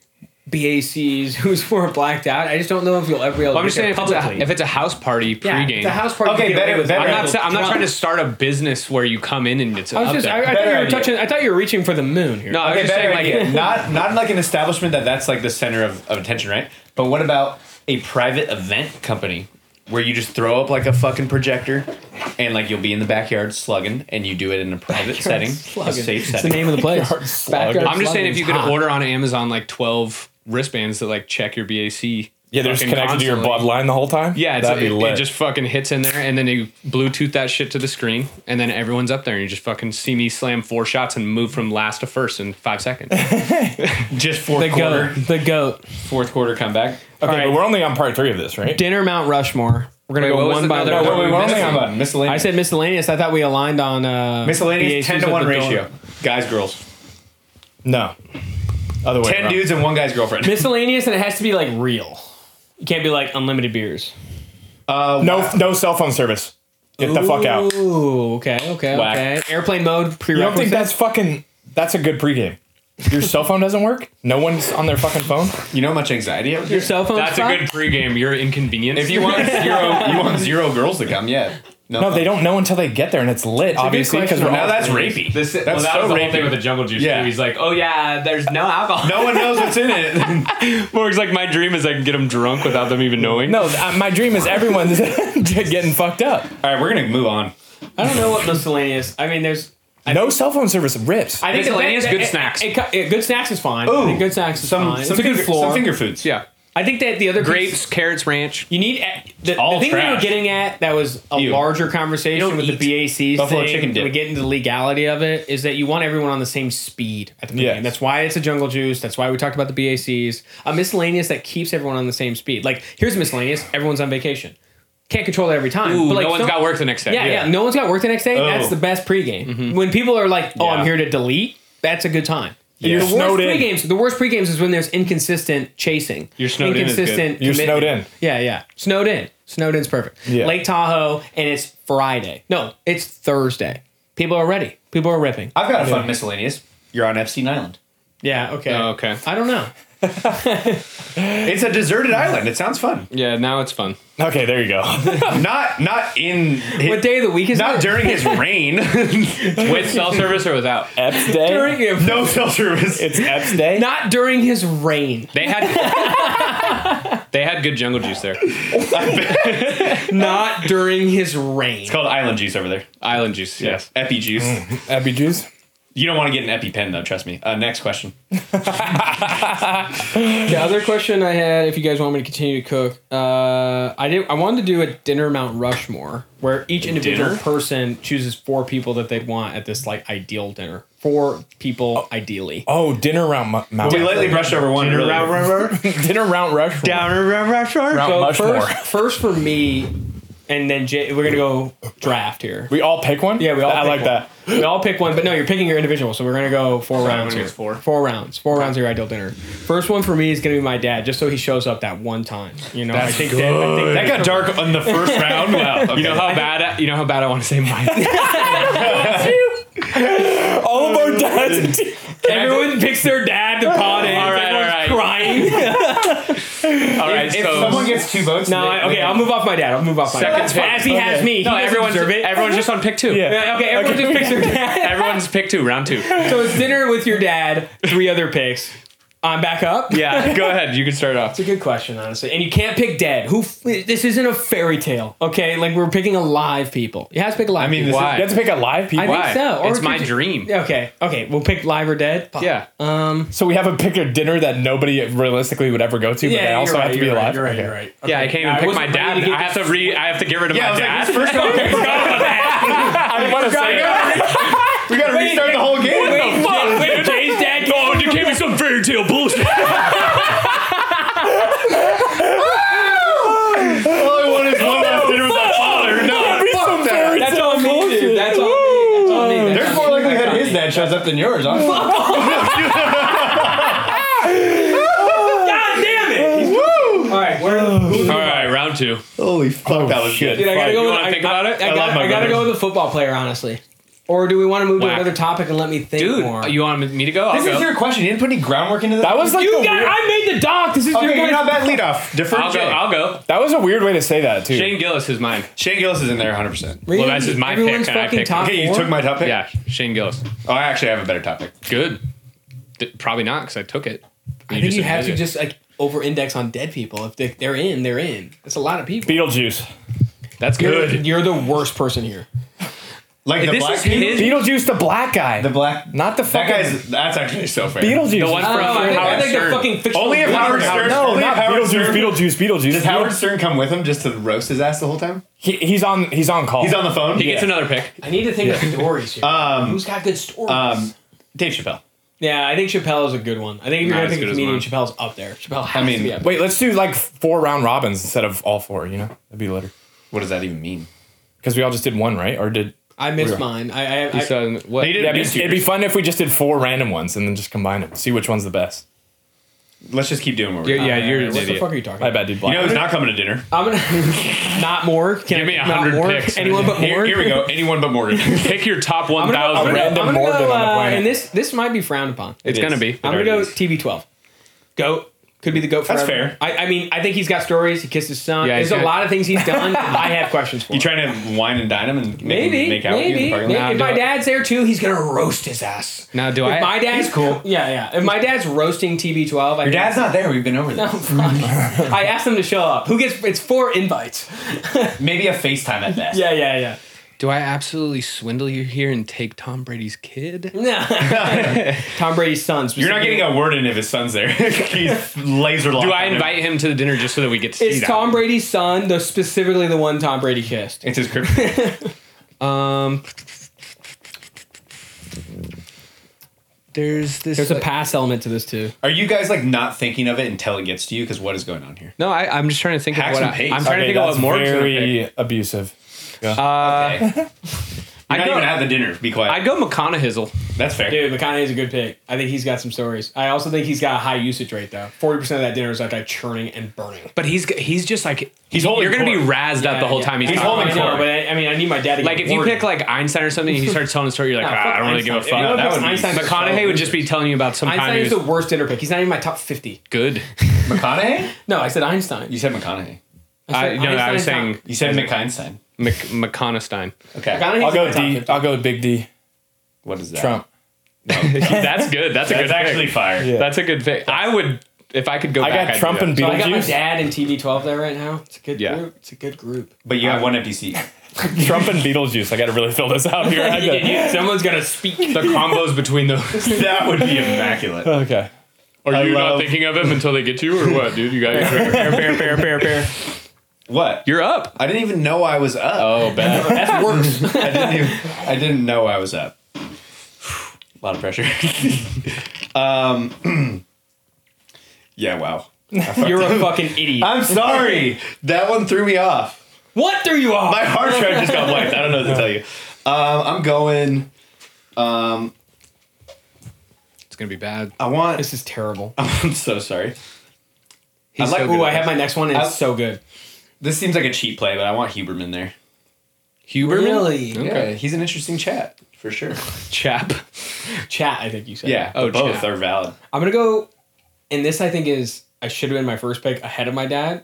BACs, who's more blacked out, I just don't know if you'll ever be able Well, I'm to just get saying there if publicly. it's a house party yeah, pregame. the house party. Okay, you can get away better- with better. it. I'm not trying to Drunk. start a business where you come in and it's I was up just. there. I thought Better you were idea. touching. I thought you were reaching for the moon here. No, I was Okay, just better saying like idea. Not like an establishment that's like the center of attention, right? But what about a private event company where you just throw up like a fucking projector and like you'll be in the backyard slugging and you do it in a private setting, a safe It's the setting. name of the place. Backyard I'm just saying if you could Slugging's hot. order on Amazon like 12 wristbands that like check your BAC. Yeah, they're just fucking connected to your constantly. bloodline the whole time. Yeah, that'd be it lit. just fucking hits in there, and then you Bluetooth that shit to the screen, and then everyone's up there, and you just fucking see me slam 4 shots and move from last to first in 5 seconds. Just The goat. The goat. fourth quarter comeback. okay, Alright. but we're only on part 3 of this, right? Dinner Mount Rushmore. We're gonna Wait, what go was one the- by no, one. no, we're only on Miscellaneous. Miscellaneous. I said miscellaneous. I thought we aligned on Miscellaneous BACs 10 to at 1 the door. ratio. Guys, girls. No, other way. 10 around. dudes and 1 guy's girlfriend. Miscellaneous, and it has to be like real. You can't be like unlimited beers. No cell phone service. Get the fuck out. Ooh, okay. Whack. Airplane mode You don't prerequisite. think that's a good pregame? Your cell phone doesn't work? No one's on their fucking phone? You know how much anxiety I would your get? cell phone? That's a good pregame. You're inconvenienced. If you want zero girls to come, yeah. No, they don't know until they get there, and it's lit, obviously, because question. we're Now all that's rapey. That That's was so the whole rapey. thing with the jungle juice. Yeah. Too. He's like, oh yeah, there's no alcohol. No one knows what's in it. Morg's like, my dream is I can get them drunk without them even knowing. No, my dream is everyone's getting fucked up. All right, we're gonna move on. I don't know what miscellaneous. I mean, there's. No cell phone service rips. I think Miscellaneous, good snacks. Good snacks is fine. Ooh, I think good snacks is fine. It's a good floor. Some finger foods. Yeah. I think that the other Grapes, carrots, ranch. You need the All thing we were trash. getting at that was a You. larger conversation You don't with the BACs Buffalo thing. chicken dip. We get into the legality of it. Is that you want everyone on the same speed at the beginning? Yes. That's why it's a jungle juice. That's why we talked about the BACs. A miscellaneous that keeps everyone on the same speed. Like here's a miscellaneous. Everyone's on vacation. Can't control it every time. Ooh, but like, no one's got work the next day. Yeah. No one's got work the next day. Oh. That's the best pregame. When people are like, "Oh, I'm Yeah. here to delete," that's a good time. You're The snowed in. the worst pregames is when there's inconsistent chasing. You're snowed in is good. Inconsistent You're snowed commitment. Yeah. Snowed in. Snowed in's perfect. Yeah. Lake Tahoe, and it's Friday. No, it's Thursday. People are ready. People are ripping. I've got a fun miscellaneous. You're on Epstein Island. Yeah, okay. Oh, okay. I don't know. It's a deserted island. It sounds fun. Yeah, now it's fun. Okay, there you go. Not in. What day of the week is Not it? during his reign. With cell service or without? Epps Day. During, No cell service. It's Epps Day. not during his reign. They had good jungle juice there. Not during his reign. It's called island juice over there. Island juice. Yes. Epi juice. Epi juice. You don't want to get an EpiPen though. Trust me. Next question. The other question I had, if you guys want me to continue to cook, I wanted to do a dinner Mount Rushmore where each individual Dinner? person chooses 4 people that they'd want at this like ideal dinner. 4 people ideally. Oh, dinner round Mount. We lightly brushed over one. Dinner round rush. Round So Rushmore. first for me, and then we're gonna go draft here. We all pick one. Yeah, we all. I pick like one. that. We all pick one, but no, you're picking your individual. So we're gonna go 4 rounds here. gets 4. 4 rounds. 4 rounds of your ideal dinner. First one for me is gonna be my dad, just so he shows up that one time. You know, I think That got dark on the first round. Wow. Okay. You know how bad I want to say mine. All of our dads. everyone picks their dad to pot in. All right, Everyone's all right. crying. All right, If so someone gets 2 votes, No, I'll move off my dad. I'll move off my Second dad. pick. As he has me. He no, doesn't deserve it. everyone's just on pick 2. Yeah. Okay, everyone just picks their dad. Everyone's pick 2, round 2. So it's dinner with your dad, 3 other picks. I'm back up. Yeah, go ahead. You can start off. It's a good question, honestly. And you can't pick dead. This isn't a fairy tale, okay? Like, we're picking alive people. You have to pick alive people. Why? You have to pick a live people. I think Why? so. Or It's if my you- dream. Okay, we'll pick live or dead. Fuck. Yeah. So we have a pick a dinner that nobody realistically would ever go to, but they also have to be alive. You're right. Okay. You're right. Yeah, I can't even I pick wasn't my ready dad. to get I have to get rid of my dad. first one. I didn't want to say it. We gotta restart the whole game. Wait, Jay's dad. Oh, you gave me some fairy tale bullshit. All I want is one last dinner with my father. No, fuck that. That's all me, dude. That's all me. That's all me. There's more likelihood his dad shows up than yours. Huh? God damn it! All right, All right, round 2. Holy fuck, that was good. Dude, I gotta go. You With, wanna think about it? I love my gotta brothers. go with the football player, honestly. Or do we want to move to Whack. another topic and let me think Dude, more? you want me to go? I'll This go. is your question. You didn't put any groundwork into that. That was like You the got. weird, I made the doc. This is your okay. You're guys' not bad lead off. Defer I'll Jay. go. I'll go. that was a weird way to say that too. Shane Gillis is mine. Shane Gillis is in there 100%. Really? Well, this is my Everyone's pick, and I fucking picked top Okay, you 4? took my top pick? Yeah, Shane Gillis. Oh, I actually have a better topic. Good. Probably not because I took it. I think you have to admitted it. just like over-index on dead people. If they're in, they're in. That's a lot of people. Beetlejuice. That's good. You're the worst person here. Like the This black is dude? his- Beetlejuice, the black guy. The black. Not the That fucking guy's. That's actually so fair. Beetlejuice. The one from I Howard think the Stern. fucking fictional. Only if Howard Stern. No, only if not Howard Beetlejuice. Stern- Beetlejuice. Does Howard Stern come with him just to roast his ass the whole time? He's on call. He's on the phone. He gets another pick. I need to think of stories here. Who's got good stories? Dave Chappelle. Yeah, I think Chappelle is a good one. I think if you're Not gonna as pick a good as comedian, mine. Chappelle's up there. Chappelle has mean, to be up there. Wait, let's do like 4 round robins instead of all 4. You know, that'd be later. What does that even mean? Because we all just did one, right? Or did? I missed mine. He said, what? He did- Yeah, miss it'd be yours. fun if we just did 4 random ones and then just combine them. See which one's the best. Let's just keep doing what we're Yeah, doing. you're an What the idiot. fuck are you talking My about? bad, dude. You Black. know who's not coming to dinner? I'm gonna not more. Can Give me not 100 more? picks. Anyone but more. Here we go. Anyone but Morgan. Pick your top I'm 1,000. Random Morgan on the planet. and this might be frowned upon. It's It going to is. be. I'm gonna go already is. TB12. Goat, Could be the GOAT forever. That's fair. I mean, I think he's got stories. He kissed his son. Yeah, There's he's a good. lot of things he's done. I have questions for. You trying to wine and dine him and Maybe, make out with you in the maybe. parking lot? If do my I- dad's there too, he's gonna roast his ass. Now, do If I? my dad's He's cool. yeah. If my dad's roasting TB12, Your dad's not there. We've been over this. I asked him to show up. Who gets? It's 4 invites. Maybe a FaceTime at best. Yeah. Do I absolutely swindle you here and take Tom Brady's kid? Tom Brady's son. You're not getting a word in if his son's there. He's laser locked. Do I on him. invite him to the dinner just so that we get to see It's that? Tom Brady's son, though specifically the one Tom Brady kissed. It's his crypto. There's this. There's a pass element to this too. Are you guys like not thinking of it until it gets to you? Because what is going on here? No, I'm just trying to think of Hacks what and pastes. I'm trying to think of what Morgan's gonna pick. very abusive. Okay. You're I'd not go- even at the dinner. Be quiet. I'd go McConaughey. That's fair. Dude, McConaughey's a good pick. I think he's got some stories. I also think he's got a high usage rate though. 40% of that dinner is that guy churning and burning. But he's just like He's holding You're gonna be court. razzed up the whole time he's He's talking. holding I know, court. but I mean, I need my dad to Like get if you bored. pick like Einstein or something, and he starts telling a story, you're like, Nah, fuck I don't really give a Einstein. fuck. If That would be- Einstein's McConaughey so would just be telling you about some time Einstein he is was the worst dinner pick. He's not even my top 50. good. McConaughey? No, I said Einstein. You said McConaughey. I was Einstein's saying top- You said McEinstein. McConaughey. Okay. McConaughey's I'll go my top D. 50. I'll go Big D. What is that? Trump. That's good. That's a That's good actually pick. fire. Yeah. That's a good pick. I would if I could go I back. got I'd Trump do and that. So I got my Beetlejuice. dad and TB12 there right now. It's a good Yeah. group. It's a good group. But you have one empty seat. Trump and Beetlejuice. I got to really fill this out here. I got- Someone's gonna speak. The combos between those. That would be immaculate. Okay. Are I you love- not thinking of him until they get you, or what, dude? You got Pair. What? You're up. I didn't even know I was up. Oh, bad. That's worse. I didn't know I was up. A lot of pressure. Yeah, wow. You're a fucking idiot. I'm sorry. That one threw me off. What threw you off? My hard drive just got blanked. I don't know what to tell you. I'm going. It's gonna be bad. I want. This is terrible. I'm so sorry. He's like- so good Ooh, at I have this. my next one, and it's so good. This seems like a cheap play, but I want Huberman there. Huberman. Really? Yeah, he's an interesting chat for sure. Chap. Chat, I think you said. Yeah, Oh, both chat. are valid. I'm gonna go, and this I think is I should have been my first pick ahead of my dad.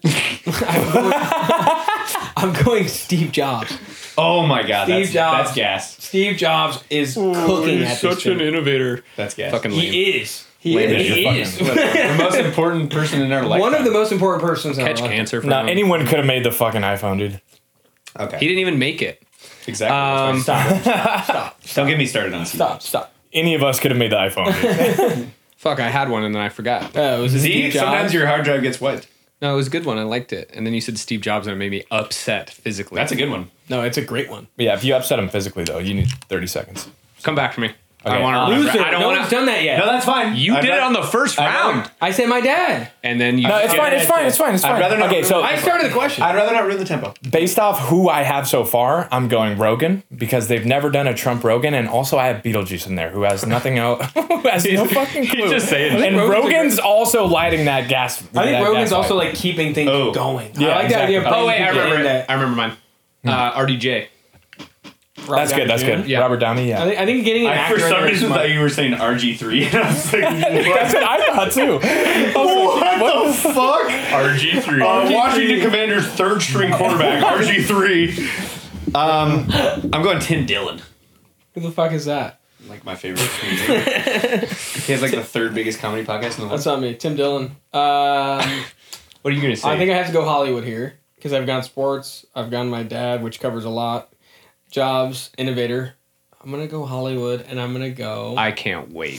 I'm going Steve Jobs. Oh my god, Steve Jobs. that's gas. Steve Jobs is cooking at this thing. innovator. That's gas. Fucking lame. He is. He Lame is. as He you're is. the most important person in our life. One of the most important persons in our Catch life. cancer from No, him. anyone could have made the fucking iPhone, dude. Okay. He didn't even make it. Exactly. Stop. Don't get me started on Steve. Stop. Any of us could have made the iPhone, dude. Fuck, I had one and then I forgot. It was See, Steve Jobs. sometimes your hard drive gets wiped. No, it was a good one. I liked it. And then you said Steve Jobs and it made me upset physically. That's a good one. No, it's a great one. Yeah, if you upset him physically, though, you need 30 seconds. Come back to me. Okay. I want to Loser. remember. I don't no want one's to. done that yet. No, that's fine. You did it on the first round. I said my dad. And then you. No, it's fine. It's fine. It's fine. It's fine. rather not Okay, so I started the question. I'd rather not ruin the tempo. based off who I have so far, I'm going Rogan because they've never done a Trump Rogan, and also I have Beetlejuice in there who has nothing else, who has no fucking clue. He's just saying. And Rogan's also lighting that gas. I think Rogan's also like keeping things Oh. going. Yeah, I like the idea of exactly. Oh wait, I bringing people remember in it. I remember mine. RDJ. That's good. That's good. Yeah. Robert Downey. Yeah. I think getting an I actor for in some there is reason smart. thought you were saying RG3. And I was like, That's what I thought too. what the fuck? RG3. Washington Commanders third string quarterback, RG3. I'm going Tim Dillon. Who the fuck is that? Like my favorite comedian. He has like the third biggest comedy podcast in the world. That's not me. Tim Dillon. What are you gonna say? I think I have to go Hollywood here because I've gone sports. I've gone my dad, which covers a lot. Jobs, innovator. I'm gonna go Hollywood, and I'm gonna go. I can't wait.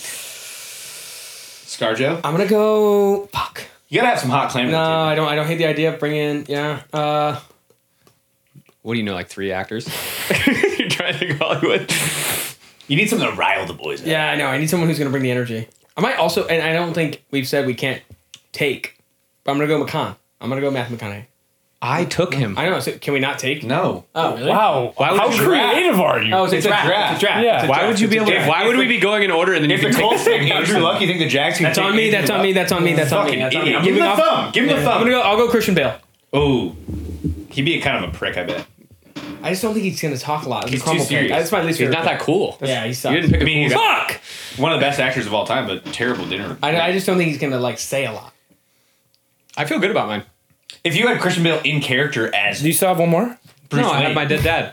ScarJo? I'm gonna go. Fuck. You gotta have some hot clam. No, I don't. I don't hate the idea of bringing. Yeah. What do you know? Like 3 actors? You're trying to think of Hollywood. You need something to rile the boys up. Yeah, I know. I need someone who's gonna bring the energy. I might also, and I don't think we've said we can't take, but I'm gonna go McConn. I'm gonna go Matthew McConaughey. I took him. I know. So can we not take? No. Oh, really? Wow. Why would How you creative are you? Oh, it's a draft. It's a draft. Yeah. It's a Why draft. would you be It's a able to? draft. Why would we be going in order and then If you the can take Colts the take same Andrew person? Luck, you think the Jags can That's take on me. Andrew That's on Luck? me. That's on me. That's on me. Fucking That's on me. idiot. I'm Give him giving the off. thumb. Give him the I'm thumb. gonna go. I'll go Christian Bale. Oh. He'd be kind of a prick, I bet. I just don't think he's gonna talk a lot. He's Crumble too serious. pick. That's my least He's favorite. not that cool. Yeah, he sucks. You didn't pick a I mean, cool he's guy. Fuck. One of the best actors of all time, but terrible dinner. I just don't think he's gonna like say a lot. I feel good about mine. If you had Christian Bale in character as Do you still have one more? Bruce No, I have Wayne. my dead dad.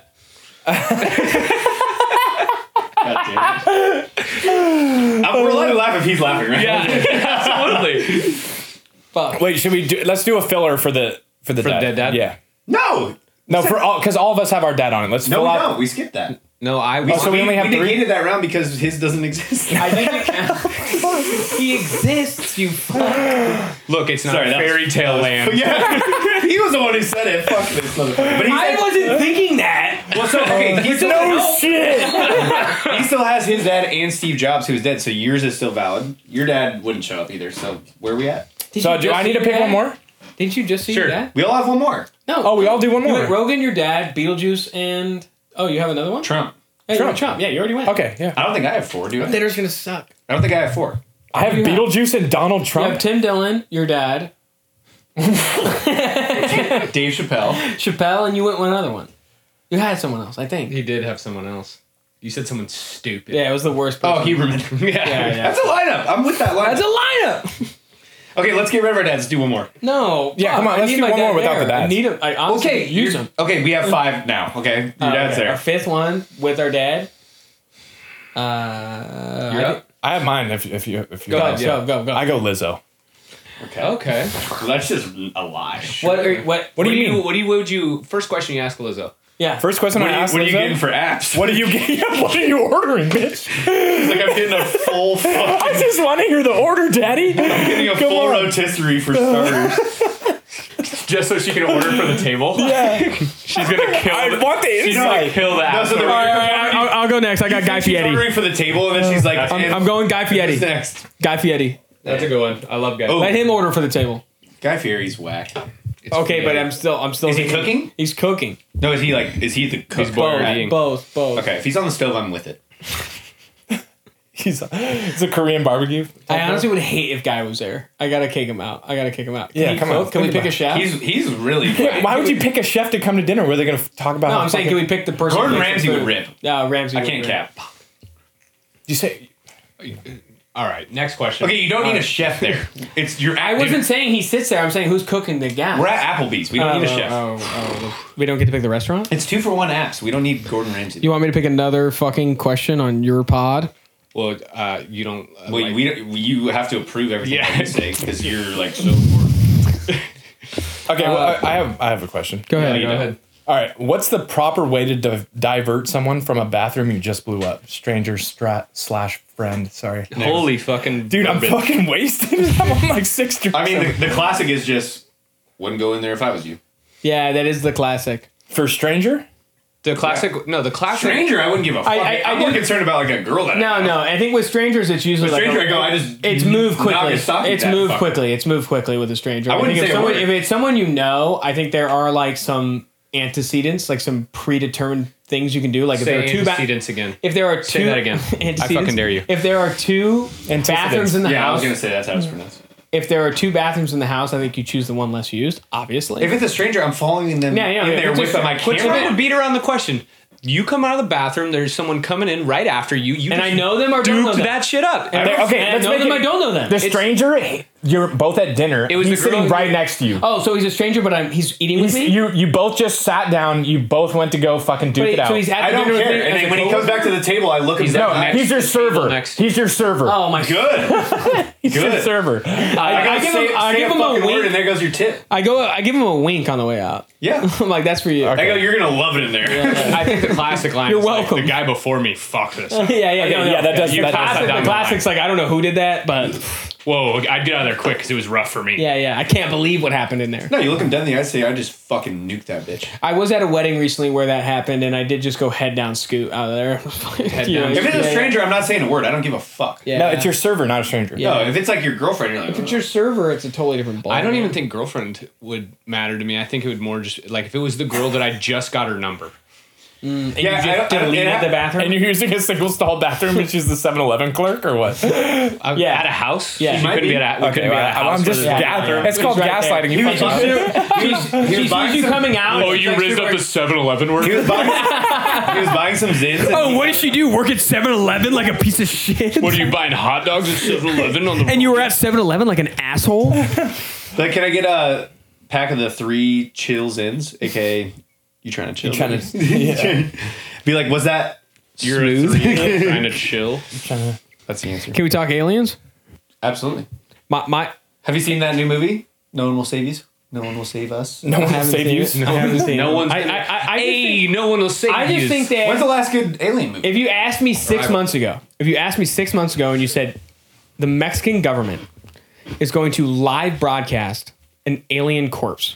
We're allowed to laugh if he's laughing, right? Absolutely. Wait, should we do? Let's do a filler for the dead dad? Yeah. No. No, for all because all of us have our dad on it. Let's No, fill we out. don't. We skipped that. No, so we only have three? negated that round because his doesn't exist. I think he exists. You fuck. Look, it's not Sorry, that was- fairy tale land. Yeah, he was the one who said it. Fuck this motherfucker. But he I said, wasn't thinking that. well, so okay, he still, No shit. he still has his dad and Steve Jobs, who's dead. So yours is still valid. Your dad wouldn't show up either. So where are we at? So do I need to pick one more? Didn't you just see Sure. your dad? We all have one more. No. Oh, we all do one You more. went Rogan, your dad, Beetlejuice, and you have another one. Trump. Hey, Trump. Trump. Yeah, you already went. Okay, yeah. I don't think I have 4. Do I? Dinner's gonna suck. I don't think I have 4. I have you have? Beetlejuice and Donald You Trump. have Tim Dillon, your dad, Dave Chappelle. Chappelle, and you went one other one. You had someone else, I think. He did have someone else. You said someone stupid. Yeah, it was the worst. Oh, person. he remembered. Yeah. That's a lineup. I'm with that lineup. That's a lineup. Okay, let's get rid of our dads. Let's do one more. No. Yeah, come on, I let's need do my one dad more without there. the dads. I need him. I honestly Okay, use him. Okay, we have 5 now. Okay, your dad's Okay, there. Our 5th one with our dad. You're I up? I have mine. If you Go guys- ahead, go. I go Lizzo. Okay. Well, that's just a lie. What do you mean? What would you? First question you ask Lizzo. Yeah. First question I asked What are you Lizzo. getting for apps? What are you getting? What are you ordering, bitch? Like I'm getting a full fucking, I just want to hear the order, Daddy. getting a Come full on. rotisserie for starters. Just so she can order for the table. Yeah. She's gonna kill. I want the She's gonna insight. kill the app. so the- store. I'll go next. I got Guy She's Fieri. ordering for the table, and then she's like, I'm going Guy What's Fieri. next? Guy Fieri. That's a good one. I love guys. Oh. Let him order for the table. Guy Fieri's whack. Okay, but I'm still. Is he cooking? He's cooking. No, is he the cook? He's bored. eating. Both. Okay, if he's on the stove, I'm with it. It's a Korean barbecue. I honestly would hate if Guy was there. I gotta kick him out. Can Yeah, he come on, cook? Can we think pick a about chef? He's really. Yeah, why would you pick a chef to come to dinner where they're going to talk about? No, how I'm saying, can we pick the person? Gordon who makes the Ramsay would food? rip. Yeah, Ramsay. I would can't rip. cap. You say All right. Next question. Okay, you don't need a chef there. It's your. I wasn't saying he sits there. I'm saying who's cooking the gas. We're at Applebee's. We don't need a chef. We don't get to pick the restaurant? It's 2 for 1 apps. We don't need Gordon Ramsay. You want me to pick another fucking question on your pod? Well, you don't. Well, like- we don't, you have to approve everything Yeah. that you say because you're like so important. okay. Well, I have a question. Go ahead. you Go know. ahead. All right. What's the proper way to divert someone from a bathroom you just blew up? Stranger slash friend. Sorry, Holy fucking dude. I'm bourbon. fucking wasted. I'm on like 6 drinks. I mean, the classic is just wouldn't go in there if I was you. Yeah, that is the classic. for stranger. The classic. No, the classic. Stranger, I wouldn't give a fuck. I I'm more did- concerned about like a girl that. No, no. I think with strangers, it's usually With like stranger, I go. I just. it's move knock quickly. a sock at It's that move fucker. quickly. It's move quickly with a stranger. I wouldn't think say if a someone, word. if it's someone you know, I think there are like some antecedents, like some predetermined things you can do. Like if Say there are two antecedents again. if there are two Say that again. antecedents, I fucking dare you. If there are two Antecedents. bathrooms in the Yeah, I was house, gonna say that's how it's pronounced. if there are two bathrooms in the house, I think you choose the one less used. Obviously, If it's a stranger, I'm following them Yeah, yeah, in there it's with just- my what's camera. Trying to beat around the question. You come out of the bathroom. There's someone coming in right after you. You and just I know them or don't know duped them. that shit up. And Okay, and I let's know make them. it- I don't know them. The stranger, you're both at dinner. It was he's the girl sitting who- right next to you. Oh, so he's a stranger, but he's eating with me. You both just sat down. You both went to go fucking duke Wait, it out. so he's at I the don't dinner with care. me And as then a when he comes back to the table, I look him He's down. up no, next. he's your server. next. He's your server. Oh my! Good. he's your good. server. I give him. I give him a fucking word, wink. and there goes your tip. I give him a wink on the way out. Yeah. I'm like, that's for you. I go, you're gonna love it in there. I think the classic line. You're is like, welcome. the guy before me fucked this. Yeah, yeah, no, no. yeah, that does- The that does classic, cut down the the classic's like I don't know who did that, but Whoa! I'd get out of there quick because it was rough for me. yeah, I can't believe what happened in there. No, you look him dead in the eye, say, I just fucking nuked that bitch. I was at a wedding recently where that happened, and I did just go head down, scoot out of there. Head down. If it's a stranger, I'm not saying a word. I don't give a fuck. Yeah. No, it's your server, not a stranger. Yeah. No, if it's like your girlfriend, you're like, If it's your server, it's a totally different ball. I don't even think girlfriend would matter to me. I think it would more just like if it was the girl that I just got her number. And Yeah, you just deleted the bathroom. And you're using a single stall bathroom, and she's the 7-Eleven clerk, or what? Yeah. At a house? Yeah. She couldn't be at a, we couldn't be at a house. I'm just for the bathroom. It's called right there. gaslighting. You fucking She sees you coming out. Oh, you raised up the 7-Eleven worker? He was buying some Zins. And Oh, what did she do? Work at 7-Eleven like a piece of shit? What are you buying hot dogs at 7-Eleven on the And you were at 7-Eleven like an asshole? Like, can I get a pack of the 3 chill Zins? AKA, you trying to chill? trying to Be like, was that You're trying to chill. That's the answer. Can we talk aliens? Absolutely. My Have you seen that new movie? No one will save you. No one will save us. No one will save you. I haven't seen No it. one's. I No one will save I just think that When's the last good alien movie? if you asked me 6 months ago, and you said the Mexican government is going to live broadcast an alien corpse,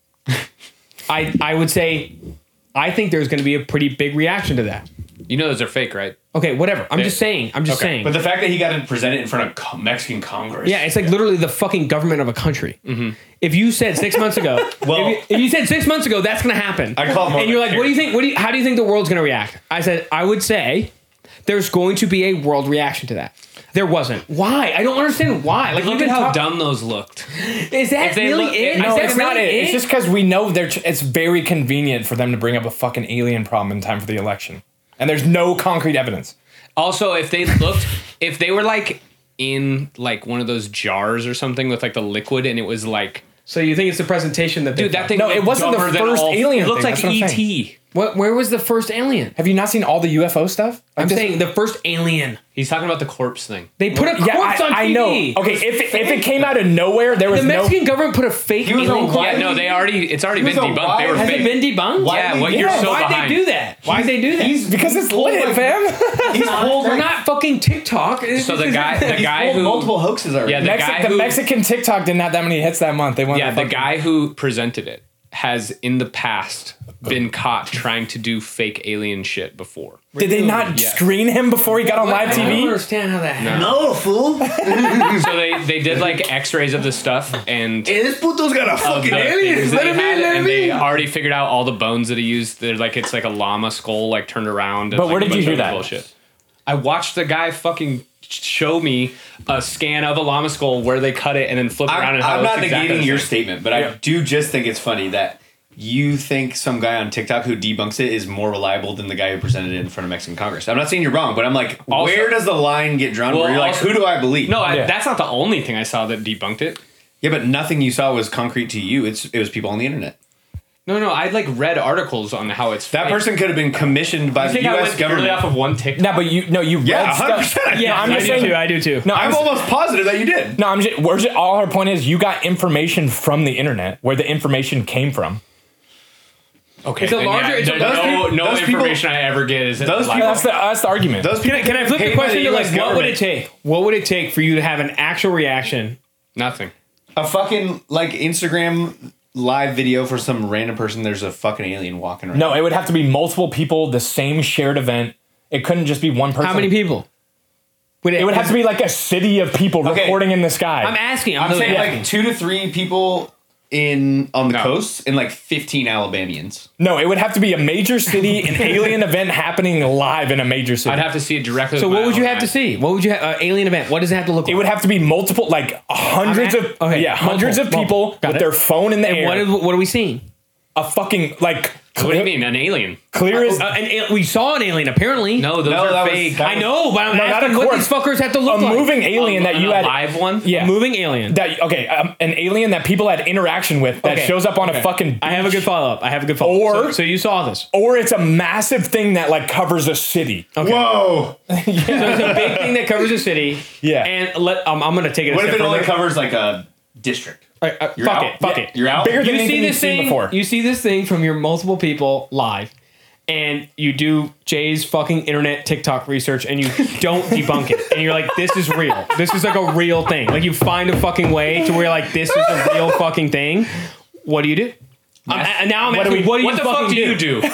I would say I think there's going to be a pretty big reaction to that. You know those are fake, right? Okay, whatever. I'm just saying. But the fact that he got to present it in front of Mexican Congress. Yeah, it's like literally the fucking government of a country. If you said 6 months ago, Well- if you said 6 months ago, that's going to happen. I call it more and you're of a like, what do you think? How do you think the world's going to react? I said, I would say there's going to be a world reaction to that. There wasn't. Why? I don't understand why. Like, Look you at can how talk- dumb those looked. Is that If they really look- it? No, Is that It's not really it. It's just because we know it's very convenient for them to bring up a fucking alien problem in time for the election. And there's no concrete evidence. Also, if they were like in like one of those jars or something with like the liquid, and it was like, So you think it's the presentation that they dude, that found? thing. No, it looked wasn't the dumber than first all- alien It looked thing, like that's what I'm ET. Where was the first alien? Have you not seen all the UFO stuff? I'm saying the first alien. He's talking about the corpse thing. They put a corpse on TV. I know. Okay, if it came out of nowhere, there was The no. Mexican government put a fake was alien on corpse. Yeah, no, it's already been was a debunked. They were Has fake. it been debunked? Yeah, what you're Yeah, so Why'd behind. they do that? Why'd they do that? Because it's lit, fam. He's pulled They're not fucking TikTok. So the guy who multiple hoaxes already. Yeah, the guy The who Mexican TikTok didn't have that many hits that month. They won. yeah, the guy who presented it has in the past been caught trying to do fake alien shit before. Did they not Yeah. screen him before he got on live I don't TV? understand how that happened. No, fool. So they did like X-rays of the stuff and Hey, this puto's got a of fucking the alien. things that Let he him had, in, let and him they in. already figured out all the bones that he used. They're like it's like a llama skull like turned around. And, But like, where a did you bunch hear of that? Bullshit. I watched the guy fucking show me a scan of a llama skull where they cut it and then flip around and how I'm it not looks exactly negating the your same. statement, but I do just think it's funny that you think some guy on TikTok who debunks it is more reliable than the guy who presented it in front of Mexican Congress. I'm not saying you're wrong, but I'm like, Also- where does the line get drawn? Well, where you're like, also- who do I believe? No, Yeah. that's not the only thing I saw that debunked it. Yeah, but nothing you saw was concrete to you. It was people on the internet. No, I like read articles on how it's That fake. person could have been commissioned by I the think I U.S. went purely government. off of one TikTok. No, but you Yeah, read stuff. 100%. Yeah, I'm just saying. I do too. No, I'm almost positive that you did. No, all her point is you got information from the internet where the information came from. Okay, It's a then larger- yeah, it's a- no those people- information I ever get is those like, people- That's the argument. Those people Can I flip the paid by question to like US what would it government. take? What would it take for you to have an actual reaction? nothing. A fucking like Instagram live video for some random person. There's a fucking alien walking around. No, it would have to be multiple people, the same shared event. It couldn't just be one person. How many people? It would have to be like a city of people Okay. recording in the sky. I'm asking. I'm saying asking. like 2 to 3 people on the No. coast and like 15 Alabamians. No, it would have to be a major city, an alien event happening live in a major city. I'd have to see it directly. So with what my would you own have to eyes. see? What would you have? Alien event. What does it have to look like? It would have to be multiple, like hundreds I'm of at- okay, hundreds of multiple. people Got with it. their phone in the air. What are we seeing? A fucking like What do you mean, an alien? clear as We saw an alien apparently. No, those No, are that was- fake. that I know, but I'm No, not asking a what corpse. these fuckers have to look a like. moving alien that you a had. live one. Yeah, Moving alien. That okay, an alien that people had interaction with that Okay, shows up on okay. a fucking. I have a beach. good follow up. Or- so you saw this. Or it's a massive thing that like covers a city. Whoa! So it's a big thing that covers a city. Yeah. And I'm going to take it a What if step it only further. covers like a district? You're Fuck out? it. Fuck Yeah, it. You're out? Bigger than You anything see you've this seen thing before. You see this thing from your multiple people live, and you do Jay's fucking internet TikTok research, and you don't debunk it, and you're like, this is real. This is like a real thing. Like you find a fucking way to where like this is a real fucking thing. What do you do? And now I'm asking, what do you What the fucking fuck do you do?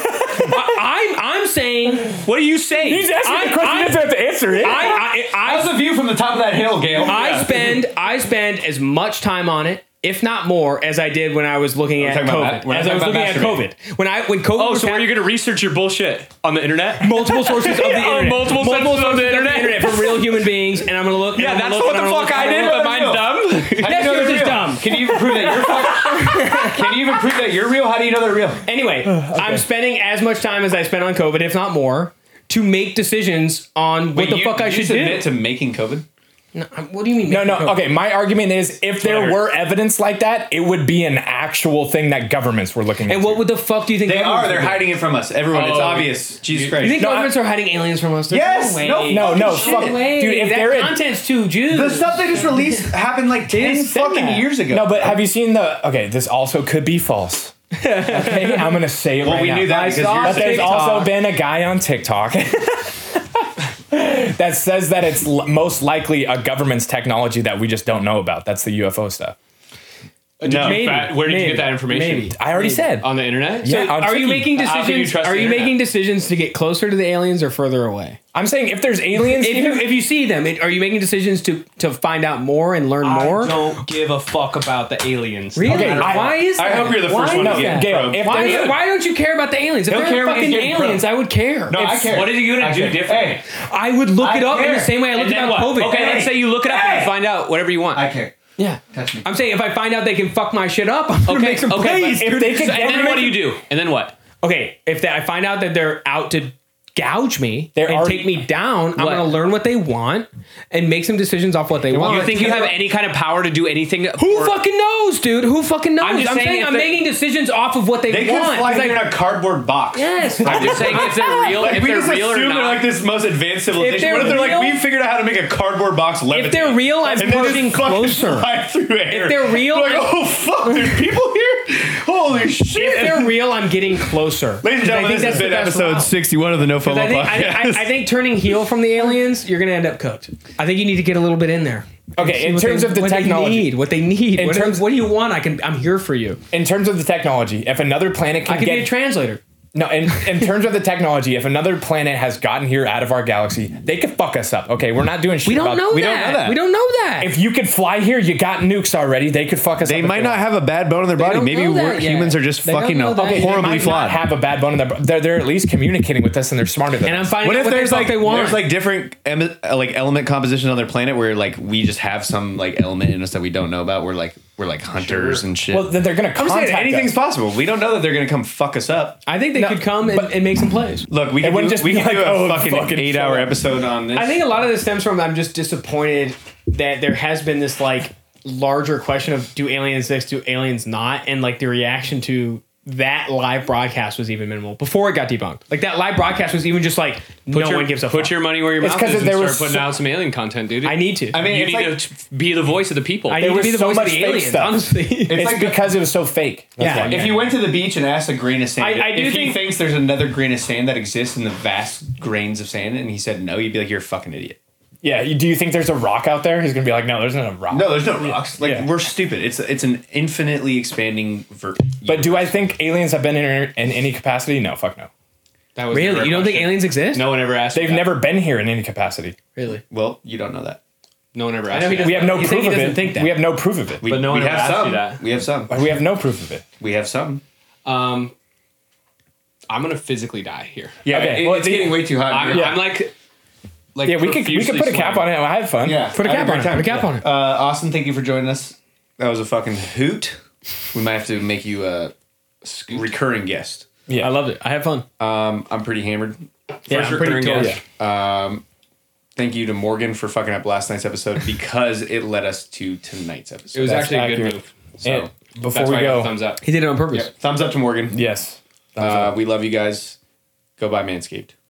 I'm saying, What do you say? He's asking I- the question. I- He doesn't have to answer it. I How's the view from the top of that hill, Gail? spend as much time on it if not more, as I did when I was looking at talking about COVID. we're not As I was talking looking at about COVID. When COVID Oh, was so were you going to research your bullshit on the internet? multiple sources of the internet. multiple sources of the internet. from real human beings, and I'm going to look. Yeah, and I'm that's gonna look, what the and I'm fuck gonna look, I and I'm did, gonna but look. mine's dumb. Yes, yours is dumb. Can you even prove that you're Can you even prove that you're real? How do you know they're real? Anyway, I'm spending as much time as I spent on COVID, if not more, to make decisions on what the fuck I should do. Admit to making COVID? No, what do you mean? No, making COVID? okay. My argument is if there Whatever. were evidence like that, it would be an actual thing that governments were looking at. And what would the fuck do you think They governments are. They're would do? hiding it from us. Everyone, it's Oh, obvious. Jesus Christ. You think No, governments are hiding aliens from us? There's Yes! No, way. No, No, shit. fuck. Dude, if that they're in, content's too Jews. The stuff they just released happened like 10 didn't say fucking that. years ago. no, but have you seen the? Okay, this also could be false. Okay, I'm gonna say it Well, right we now. knew that I because saw you're But there's TikTok. also been a guy on TikTok that says that it's most likely a government's technology that we just don't know about. That's the UFO stuff. No. Maybe. Where did you Maybe. get that information? Maybe. I already said. On the internet? Yeah, on Are you Tiki. making How can you decisions? trust Are the you internet? making decisions to get closer to the aliens or further away? I'm saying if there's aliens here, If you see them, are you making decisions to find out more and learn more? I don't give a fuck about the aliens. Really? Okay, Why is I that? hope you're the Why first one is to get that? Gail, probed. if Why, there's- why don't you care about the aliens? If He'll they're care when he's fucking getting aliens, probed. I would care. No, I care. What are you going to do care. differently? Hey, I would look it up in care. the same way I looked And then about what? COVID. Okay, let's say you look it up and you find out whatever you want. I care. Yeah. Touch me. I'm saying if I find out they can fuck my shit up, I'm gonna make some plays. but if they could and then get what do you do? And then what? Okay, if I find out that they're out to gouge me They're and already- take me down, I'm What? gonna learn what they want and make some decisions off what they want. You think you have any kind of power to do anything? Who fucking knows, dude? Who fucking knows? I'm I'm just saying, saying if I'm they- making decisions off of what they, They could want. fly 'Cause here in a cardboard box. yes. I'm just saying if they're real, Like, if we they're just real or assume they're not. like this most advanced civilization. they're What if they're real- like, we figured out how to make a cardboard box levitate? If they're real, I'm and then pushing just fucking closer. fly through air. If they're real, They're like, I'm- oh fuck, there's people here? Holy shit. If they're real, I'm getting closer. Ladies and gentlemen, this has been episode 61 of the No FOMO I think, podcast. I think turning heel from the aliens, you're gonna end up cooked. I think you need to get a little bit in there. Okay, See in what terms they- of the what technology. what they need. In terms- What do you want? I'm here for you. in terms of the technology, if another planet I can could be a get translator. no, in terms of the technology, if another planet has gotten here out of our galaxy, they could fuck us up. Okay, we're not doing shit. We don't about know we that. don't know that. We don't know that. If you could fly here, you got nukes already. They could fuck us up. They if might not want. have a bad bone in their body. don't Maybe know that yet. humans are just They don't fucking know that yet. They horribly might flawed. not have a bad bone in their. They're at least communicating with us and they're smarter than and I'm us. finding What out if what there's the like fuck they want. there's like different like element composition on their planet where like we just have some like element in us that we don't know about. We're like hunters and shit. Well, then they're gonna I'm contact saying anything's us. possible. We don't know that they're gonna come fuck us up. I think they No, could come and make some plays. Look, we It can wouldn't do, just we be can do like, a oh, fucking fucking 8-hour shut up. episode on this. I think a lot of this stems from I'm just disappointed that there has been this like larger question of do aliens exist, do aliens not, and like the reaction to that live broadcast was even minimal before it got debunked. Like that live broadcast was even just like no one gives a fuck. Put your money where your It's mouth 'cause is and there start was putting so- out some alien content, dude. I need to. I mean, you it's need like, to be the voice of the people. I need to was be the so voice of much the fake aliens. stuff. Honestly, It's like- because it was so fake. That's Yeah, why. if you went to the beach and asked a grain of sand, I do if he think- thinks there's another grain of sand that exists in the vast grains of sand, and he said no, you'd be like, you're a fucking idiot. Yeah, do you think there's a rock out there? He's gonna be like, no, there's not a rock. No, there's no rocks. Like Yeah. we're stupid. It's an infinitely expanding. But do I think aliens have been in any capacity? No, fuck no. That was never really, a you don't think question. aliens exist? No one ever asked. They've me that. never been here in any capacity. really. Well, you don't know that. No one ever know asked. he me that. We have no You think proof he of doesn't it. think that? We have no proof of it. But no one we ever have asked some. you that. We have some. We have no proof of it. We have some. I'm gonna physically die here. Yeah, Okay, it- well, it's getting way too hot. I'm, Yeah. I'm like Yeah, we could put a cap on it. I had fun. Yeah, Put a I had cap on great it. time. Put a cap on it. Austin, thank you for joining us. That was a fucking hoot. We might have to make you a recurring guest. Yeah. I loved it. I had fun. I'm pretty hammered. Yeah, I'm pretty recurring torched. guest. Thank you to Morgan for fucking up last night's episode because it led us to tonight's episode. It was That's actually a accurate. good move. So, And before That's we why I got go, a thumbs up. He did it on purpose. thumbs up to Morgan. yes. We love you guys. Go buy Manscaped.